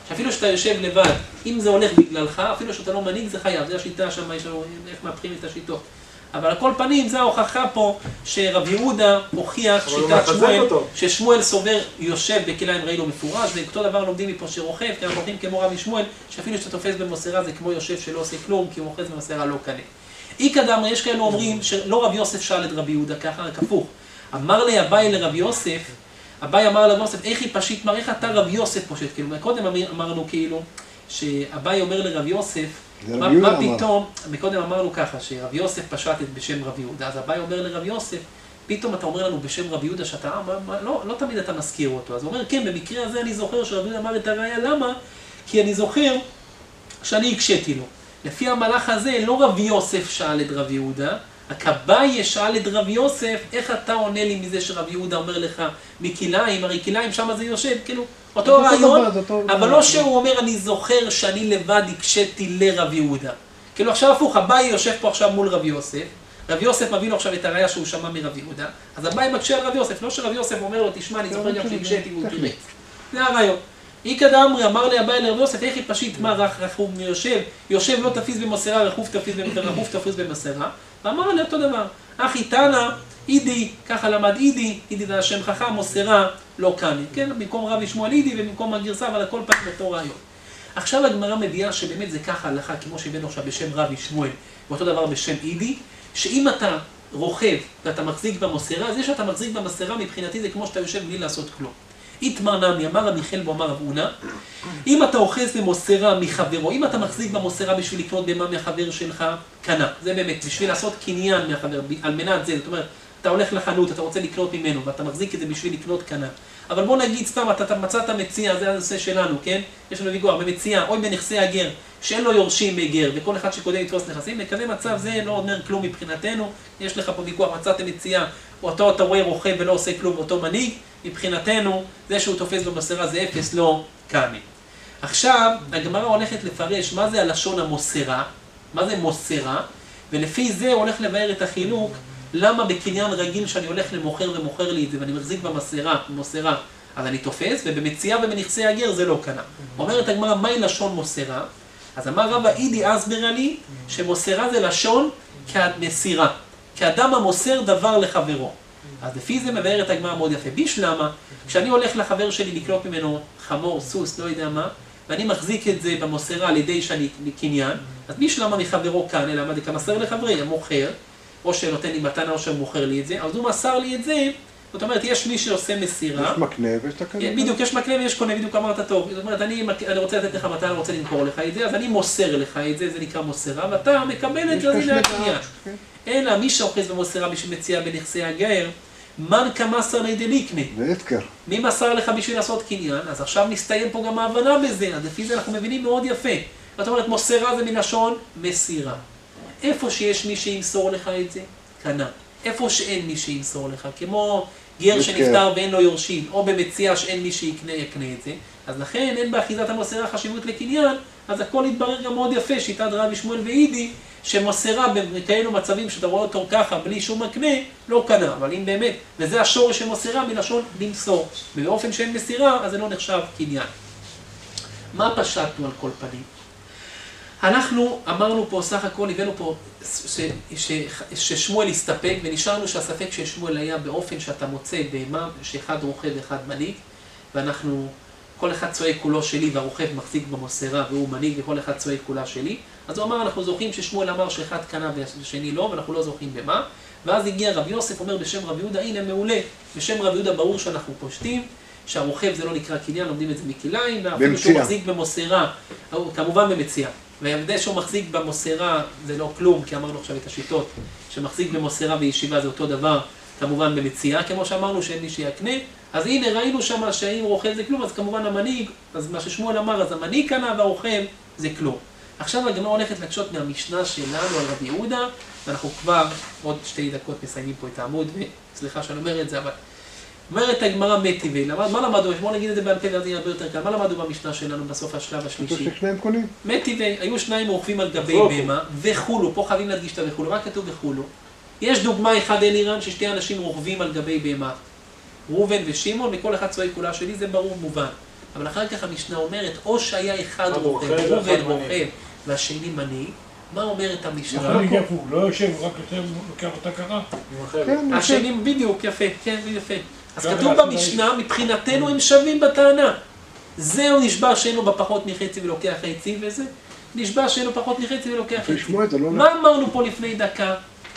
S1: שאפילו שאתה יושב לבד, אם זה הולך בגללך, אפילו שאתה לא מנהיג זה חייב, זה השיטה שם, יש לנו איך מהפכים את השיטות. אבל על כל פנים, זו ההוכחה פה שרב יהודה הוכיח שיטת שמואל, ששמואל סובר יושב בכליים רעיל ומפורש, ואותו דבר לומדים מפה שרוכב, כי אנחנו הולכים כמו רבי שמואל, שאפילו שאתה תופס במוסרה זה כמו יושב שלא עושה כלום, כי הוא אוחז במוסרה לא קנה. אי קדם, יש כאלו אומרים שלא רב יוסף שאל את רבי יהודה ככה, רק הפוך. אמר לי אביי לרב יוסף, אביי אמר לרב יוסף, איך היא פשיט, מה איך אתה רב יוסף פושט, כאילו, קודם אמרנו כאילו, שאביי אומר לרב יוסף, מה, מה פתאום, מקודם אמרנו ככה, שרב יוסף פשט את בשם רב יהודה, אז אביי אומר לרב יוסף, פתאום אתה אומר לנו בשם רב יהודה שאתה, מה, מה, לא, לא תמיד אתה מזכיר אותו, אז הוא אומר, כן, במקרה הזה אני זוכר שרב יהודה אמר את הראיה, למה? כי אני זוכר שאני הקשיתי לו. לפי המהלך הזה, לא רב יוסף שאל את רב יהודה, הכבאי שאל את רב יוסף, איך אתה עונה לי מזה שרב יהודה אומר לך מכיליים, הרי כיליים שם זה יושב, כאילו, אותו רעיון, אבל לא שהוא אומר, אני זוכר שאני לבד הקשיתי לרב יהודה. כאילו עכשיו הפוך, הבאי יושב פה עכשיו מול רב יוסף, רב יוסף מביא לו עכשיו את הראיה שהוא שמע מרב יהודה, אז הבאי מקשה על רב יוסף, לא שרב יוסף אומר לו, תשמע, אני זוכר גם שהקשיתי והוא פירט. זה הרעיון. איקא דאמרי אמר לי הבאי לרב יוסף, איך היא פשיט מה רך רכוב מיושב, יושב לא תפיס במוסרה, רכוב תפיס רכוב תפיס במסרה, ואמר לי אותו דבר, אחי תנא, אידי, ככה למד אידי, אידי זה השם חכם, מוסרה, לא קני, כן, במקום רב ישמעאל אידי ובמקום הגרסה, אבל הכל פעם באותו רעיון. עכשיו הגמרא מביאה שבאמת זה ככה הלכה, כמו שהבאנו עכשיו בשם רב ישמעאל, ואותו דבר בשם אידי, שאם אתה רוכב ואתה מחזיק במוסרה, זה שאתה מחזיק במסרה מבחינתי זה כמו שאתה יושב בלי לעשות כלום. איתמר נמי, אמר מיכאל בו אמר רב הונא, אם אתה אוחז במוסרה מחברו, אם אתה מחזיק במוסרה בשביל לקנות בהמה מהחבר שלך, קנה. זה באמת, בשביל לעשות קניין מהחבר, על מנת זה, זאת אומרת, אתה הולך לחנות, אתה רוצה לקנות ממנו, ואתה מחזיק את זה בשביל לקנות קנה. אבל בוא נגיד סתם, אתה, אתה מצאת מציאה, זה הנושא שלנו, כן? יש לנו ויכוח, במציאה, או בנכסי הגר, שאין לו יורשים בגר, וכל אחד שקודם יתפוס נכסים, בכזה מצב זה לא אומר כלום מבחינתנו, יש לך פה ויכוח, מצאת מציאה, אותו אתה רואה רוכב ולא עושה כלום, אותו מנהיג, מבחינתנו, זה שהוא תופס במוסרה זה אפס, לא קני. עכשיו, הגמרא הולכת לפרש מה זה הלשון המוסרה, מה זה מוסרה, ולפי זה הולך לבאר את החילוק, למה בקניין רגיל שאני הולך למוכר ומוכר לי את זה, ואני מחזיק במוסרה, במוסרה, אז אני תופס, ובמציאה ובנכסי הגר זה לא קנה. אומרת הגמרא, מהי לשון מוסרה? אז אמר רבא אידי אסברה לי, שמוסרה זה לשון כמסירה, כאדם המוסר דבר לחברו. אז לפי זה מבאר את הגמרא מאוד יפה. בשלמה, כשאני הולך לחבר שלי לקנות ממנו חמור, סוס, לא יודע מה, ואני מחזיק את זה במוסרה על ידי שאני קניין, אז בשלמה מחברו כאן, אלא מה זה כמסר לחברי, המוכר, או שנותן לי מתנה או שמוכר לי את זה, אז הוא מסר לי את זה, זאת אומרת, יש מי שעושה מסירה.
S2: יש מקנה ויש את הקנה.
S1: בדיוק, יש מקנה ויש קונה, בדיוק אמרת טוב. זאת אומרת, אני, אני רוצה לתת לך מתנה, אני רוצה למכור לך את זה, אז אני מוסר לך את זה, זה נקרא מוסרה, ואתה מקבל את זה, זה הקניין. אלא מי שאוחז במוסרה בשביל מציאה בנכסי הגר, מן כמסר לידי ליקנה.
S2: ואתקר.
S1: מי מסר לך בשביל לעשות קניין? אז עכשיו נסתיים פה גם ההבנה בזה, אז לפי זה אנחנו מבינים מאוד יפה. זאת אומרת, מוסרה זה מלשון מסירה. איפה שיש מי שימסור לך את זה, קנה. איפה שאין מי שימסור לך, כמו גר שנפטר ואין לו יורשים, או במציאה שאין מי שיקנה, יקנה את זה, אז לכן אין באחיזת המוסרה חשיבות לקניין, אז הכל יתברר גם מאוד יפה, שיטת רבי שמואל ואידי, שמוסרה בכאלו מצבים שאתה רואה אותו ככה, בלי שום מקנה, לא קנה. אבל אם באמת, וזה השורש של מוסרה מלשון למסור, ובאופן שאין מסירה, אז זה לא נחשב קניין. מה פשטנו על כל פנים? אנחנו אמרנו פה, סך הכל, הבאנו פה ש, ש, ששמואל הסתפק, ונשארנו שהספק של שמואל היה באופן שאתה מוצא בהמה, שאחד רוכב ואחד מנהיג, ואנחנו, כל אחד צועק כולו שלי, והרוכב מחזיק במוסרה, והוא מנהיג, וכל אחד צועק כולה שלי. אז הוא אמר, אנחנו זוכרים ששמואל אמר שאחד קנה ושני לא, ואנחנו לא זוכרים במה. ואז הגיע רב יוסף, אומר בשם רב יהודה, הנה מעולה, בשם רב יהודה ברור שאנחנו פושטים, שהרוכב זה לא נקרא קניין, לומדים את זה מכיליים, ואפילו שהוא מחזיק במוסרה, כמובן במציאה. והעובדה שהוא מחזיק במוסרה זה לא כלום, כי אמרנו עכשיו את השיטות, שמחזיק במוסרה בישיבה זה אותו דבר, כמובן במציאה, כמו שאמרנו שאין מי שיקנה. אז הנה ראינו שם שאם רוכב זה כלום, אז כמובן המנהיג, אז מה ששמואל אמר, אז המנהיג קנה והרוכב זה כלום. עכשיו הגמרא הולכת להקשות מהמשנה שלנו על רבי יהודה, ואנחנו כבר עוד שתי דקות מסיימים פה את העמוד, וסליחה שאני אומר את זה, אבל אומרת הגמרא מטיבי, מה למדו? בואו נגיד את זה בעל פה ואז יהיה הרבה יותר קל, מה למדו במשנה שלנו בסוף השלב השלישי?
S2: ששניהם קונים.
S1: מטיבי, היו שניים רוכבים על גבי בהמה, וחולו, פה חייבים להדגיש את וחולו, רק כתוב וחולו. יש דוגמה אחד אלירן ששתי אנשים רוכבים על גבי בהמה, ראובן ושמעון, וכל אחד צועק כולה שלי, זה ברור מובן. אבל אחר כך המשנה אומרת, או שהיה אחד
S3: אחד
S1: רוכב,
S3: רוכב,
S1: ראובן
S3: אחד
S1: רוכב,
S3: מנהיג.
S1: והשני מנהיג, מה אומרת המשנה?
S4: מנהיג איפה הוא? לא יושב, רק יושב, לוקח אותה ככה?
S3: עם החבל.
S2: כן,
S1: השני בדיוק, יפה, כן, יפה. אז
S4: גם
S1: כתוב
S4: אנחנו
S1: במשנה, מבחינתנו הם שווים בטענה. זהו נשבע שאינו בפחות מחצי ולוקח חצי, וזה נשבע שאינו פחות מחצי ולוקח
S2: לפי
S1: חצי.
S2: שמואל זה לא
S1: מה אמרנו פה לפני דקה?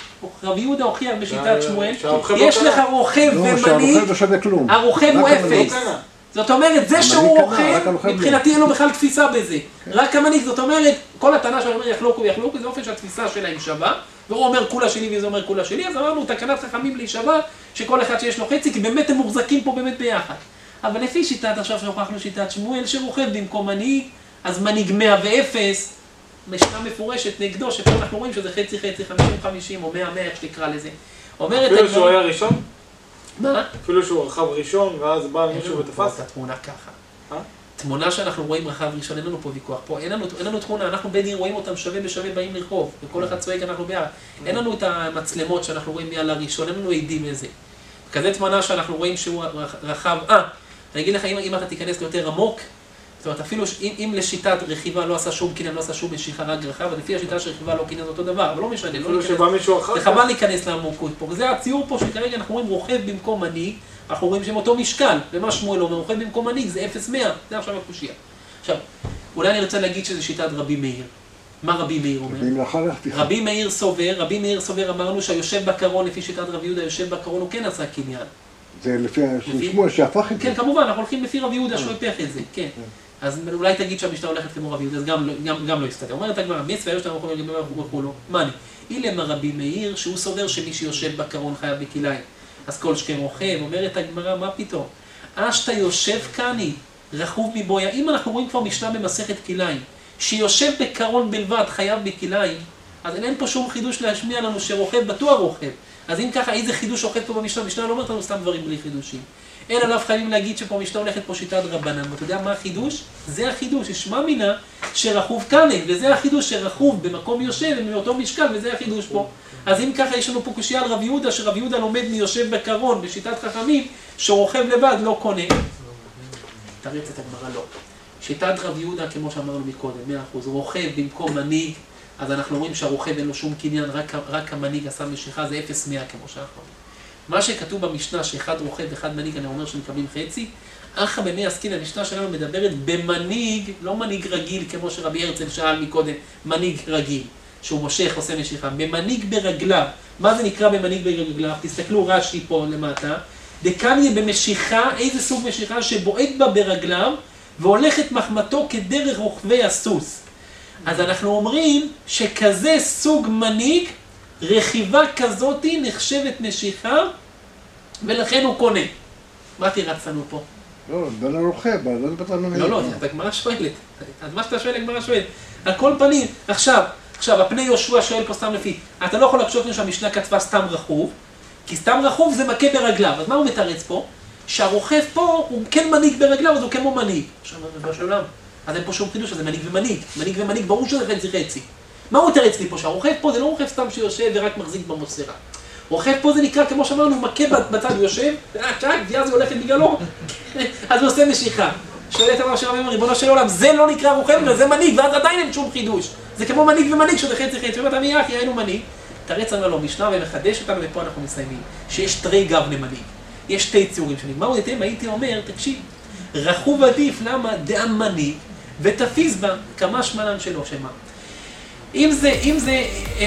S1: רב יהודה הוכיח בשיטת
S3: שה-
S1: שמואל,
S3: שהרוכב לא
S1: יש
S3: קנה.
S1: לך רוכב
S2: לא,
S1: ומנהיג,
S2: שהרוכב לא שווה כלום.
S1: הרוכב הוא
S2: רק המנהיג.
S1: אפס.
S3: לא קנה.
S1: זאת אומרת, זה שהוא
S2: המנהיג קנה,
S1: רוכב,
S2: רק הרוכב לא.
S1: מבחינתי אין לו בכלל תפיסה בזה. רק המנהיג, זאת אומרת, כל הטענה שאני אומר יחלוקו ויחלוקו, זה אופן שהתפיסה שלהם שווה, והוא אומר כולה שלי וזה אומר כולה שלי, אז אמרנו, תקנת חכמים להישבע, שכל אחד שיש לו חצי, כי באמת הם מוחזקים פה באמת ביחד. אבל לפי שיטת, עכשיו שהוכחנו שיטת שמואל, שרוכב במקום מנהיג, אז מנהיג מאה ואפס, משנה מפורשת נגדו, שפה אנחנו רואים שזה חצי חצי, חמישים חמישים, או מאה מאה, איך שתקרא לזה. אומרת
S3: אפילו
S1: הגמרא-
S3: שהוא היה ראשון?
S1: מה?
S3: אפילו שהוא רכב ראשון, ואז בא
S1: אין
S3: מישהו
S1: לנו פה
S3: ותפס?
S1: את התמונה ככה.
S3: אה?
S1: תמונה שאנחנו רואים רחב ראשון, אין לנו פה ויכוח. פה אין לנו, אין לנו תמונה, אנחנו בין רואים אותם שווה בשווה באים לרחוב, וכל אחד צועק אנחנו ביחד. אין לנו את המצלמות שאנחנו רואים מי על הראשון, אין לנו עדים לזה. כזה תמונה שאנחנו רואים שהוא רחב, אה, אני אגיד לך, אם, אם אתה תיכנס ליותר עמוק, זאת אומרת, אפילו אם, אם לשיטת רכיבה לא עשה שום קניין, לא עשה שום משיכה, רק רחב, אז לפי השיטה של רכיבה לא קניין זה אותו דבר, אבל לא משנה, לא
S3: אפילו
S1: ניכנס.
S3: שבא מישהו אחר
S1: זה
S3: כך.
S1: חבל להיכנס לעמוקות פה, וזה הציור פה שכרגע אנחנו רואים רוכב במקום מנהיג, אנחנו רואים שהם אותו משקל, ומה שמואל אומר, רוכב במקום מנהיג זה אפס מאה, זה עכשיו הקושייה. עכשיו, אולי אני רוצה להגיד שזה שיטת רבי מאיר. מה רבי מאיר אומר?
S2: ואם לאחר לך
S1: רבי מאיר סובר, רבי מאיר סובר אמרנו שהיושב בקרון, לפי שיטת רבי יהודה, יושב בקרון הוא כן עשה קניין.
S2: זה לפי
S1: לפי-
S2: שמואל שהפך את זה.
S1: כן, כמובן, אנחנו הולכים לפי רבי יהודה שהוא הפך את זה, כן. אז אולי תגיד שהמשנה הולכת כמו רבי יהודה, אז גם, לא- גם, גם לא יסתדר. אומרת הגמרא, מצווה, יש לנו יכולים להגיד מה וכולו. מה אני? אילמה רבי מאיר, שהוא סובר שמי שיושב בקרון חייב בכליים. אז כל שכם רוכב, אומרת הגמרא, מה פתאום? אשתה יושב כאני, רכוב מבויה. אם אנחנו רואים כבר משנה במסכת כליים, שיושב בקרון בלבד חייב בכליים, אז אין פה שום חידוש להשמיע לנו שרוכב בטוח רוכב. אז אם ככה, איזה חידוש רוכב פה במשנה? המשנה לא אומרת לנו סתם דברים בלי חידושים. אין עליו חייבים להגיד שפה המשנה הולכת פה שיטת רבנן. ואתה יודע מה החידוש? זה החידוש, ישמע מינה שרכוב כאן, וזה החידוש שרכוב במקום יושב ומאותו משקל, וזה החידוש פה. אז אם ככה יש לנו פה קושייה על רב יהודה, שרב יהודה לומד מיושב בקרון בשיטת חכמים, שרוכב לבד לא קונה. תריץ את הגמרא לא. שיטת רב יהודה, כמו שאמרנו מקודם, מאה אחוז, רוכב במקום מנהיג, אז אנחנו רואים שהרוכב אין לו שום קניין, רק, רק המנהיג עשה משיכה, זה אפס מאה כמו שאנחנו רואים. מה שכתוב במשנה, שאחד רוכב ואחד מנהיג, אני אומר שמקבלים חצי, אחא במי עסקין, המשנה שלנו מדברת במנהיג, לא מנהיג רגיל, כמו שרבי הרצל שאל מקודם, מנהיג רגיל, שהוא מושך, עושה משיכה, במנהיג ברגליו. מה זה נקרא במנהיג ברגליו? תסתכלו רש"י פה למטה, דקן יהיה במשיכה, איזה סוג משיכה שבועט בה ברגליו, והולכת מחמתו כדרך רוכבי הסוס. אז אנחנו אומרים שכזה סוג מנהיג, רכיבה כזאת נחשבת משיכה, ולכן הוא קונה. מה תירץ לנו פה?
S2: לא, בין הרוכב, לא דיברת לנו...
S1: לא, לא, את הגמרא שואלת. אז מה שאתה שואל, הגמרא שואלת. על כל פנים, עכשיו, עכשיו, הפני יהושע שואל פה סתם לפי, אתה לא יכול לחשוב שהמשנה כתבה סתם רכוב, כי סתם רכוב זה מכה ברגליו. אז מה הוא מתרץ פה? שהרוכב פה הוא כן מנהיג ברגליו, אז הוא כמו מנהיג. עכשיו, ריבונו של עולם, אז אין פה שום חידוש, זה מנהיג ומנהיג. מנהיג ומנהיג, ברור שזה חצי חצי. מה הוא מתרץ לי פה? שהרוכב פה זה לא רוכב סתם שיושב ורק מחזיק במוסרה. רוכב פה זה נקרא, כמו שאמרנו, מכה בצד יושב, ואז הוא הולכת בגללו, אז הוא עושה משיכה. שואל את אמר שרבי אומר, ריבונו של עולם, זה לא נקרא רוכב, זה מנהיג, ואז עדיין אין שום חידוש. זה כמו מנהיג ומנהיג, שזה חצי חצי. ואומרת, מי אחי, היינו מנהיג. תרץ לנו לו משנה ומחדש אותנו, ופה אנחנו מסיימים. שיש תרי גב למנהיג. יש שתי ציורים שונים. מה הוא יתאם? הייתי אומר, תקשיב, רכוב עדיף, למה? דאם מנהיג, ותפיס בה כמה שמלן שלו, שמה. אם זה, אם זה,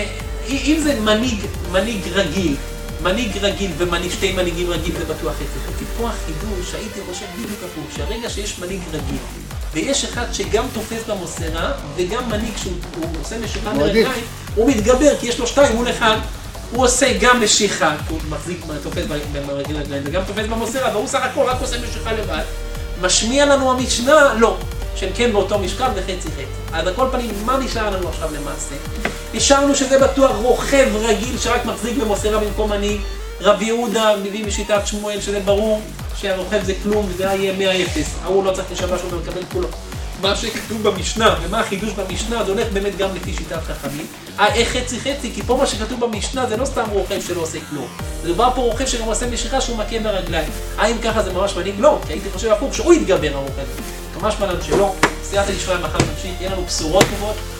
S1: אם זה מנהיג, מנהיג רגיל, מנהיג רגיל ומנהיג שתי מנהיגים רגיל, זה בטוח איפה. כי פה החידוש, הייתי חושב בדיוק הפוך, שהרגע שיש מנהיג רגיל, ויש אחד שגם תופס במוסרה, וגם מנהיג שהוא עושה משיכה ברגליים, הוא מתגבר, כי יש לו שתיים מול אחד, הוא עושה גם משיכה, הוא מחזיק, תופס ברגליים, וגם תופס במוסרה, והוא סך הכל רק עושה משיכה לבד. משמיע לנו המשנה, לא. שהם כן באותו משקל וחצי חצי. אז על כל פנים, מה נשאר לנו עכשיו למעשה? נשארנו שזה בטוח רוכב רגיל שרק מחזיק במוסרה במקום מנהיג. רבי יהודה מביא משיטת שמואל שזה ברור שהרוכב זה כלום וזה יהיה מאה אפס. ההוא לא צריך לשבש אותו לקבל כולו. מה שכתוב במשנה, ומה החידוש במשנה, זה הולך באמת גם לפי שיטת חכמים. אה, איך חצי חצי? כי פה מה שכתוב במשנה זה לא סתם רוכב שלא עושה כלום. זה דבר פה רוכב שגם עושה משיכה שהוא מכה ברגליים. אה, אם ככה זה ממש מדהים? לא, כי הייתי חושב הפוך שהוא יתגבר הרוכב. ממש מלן שלא. סייעתא דשמיא מחר נמשיך, יהיה לנו בשורות טובות.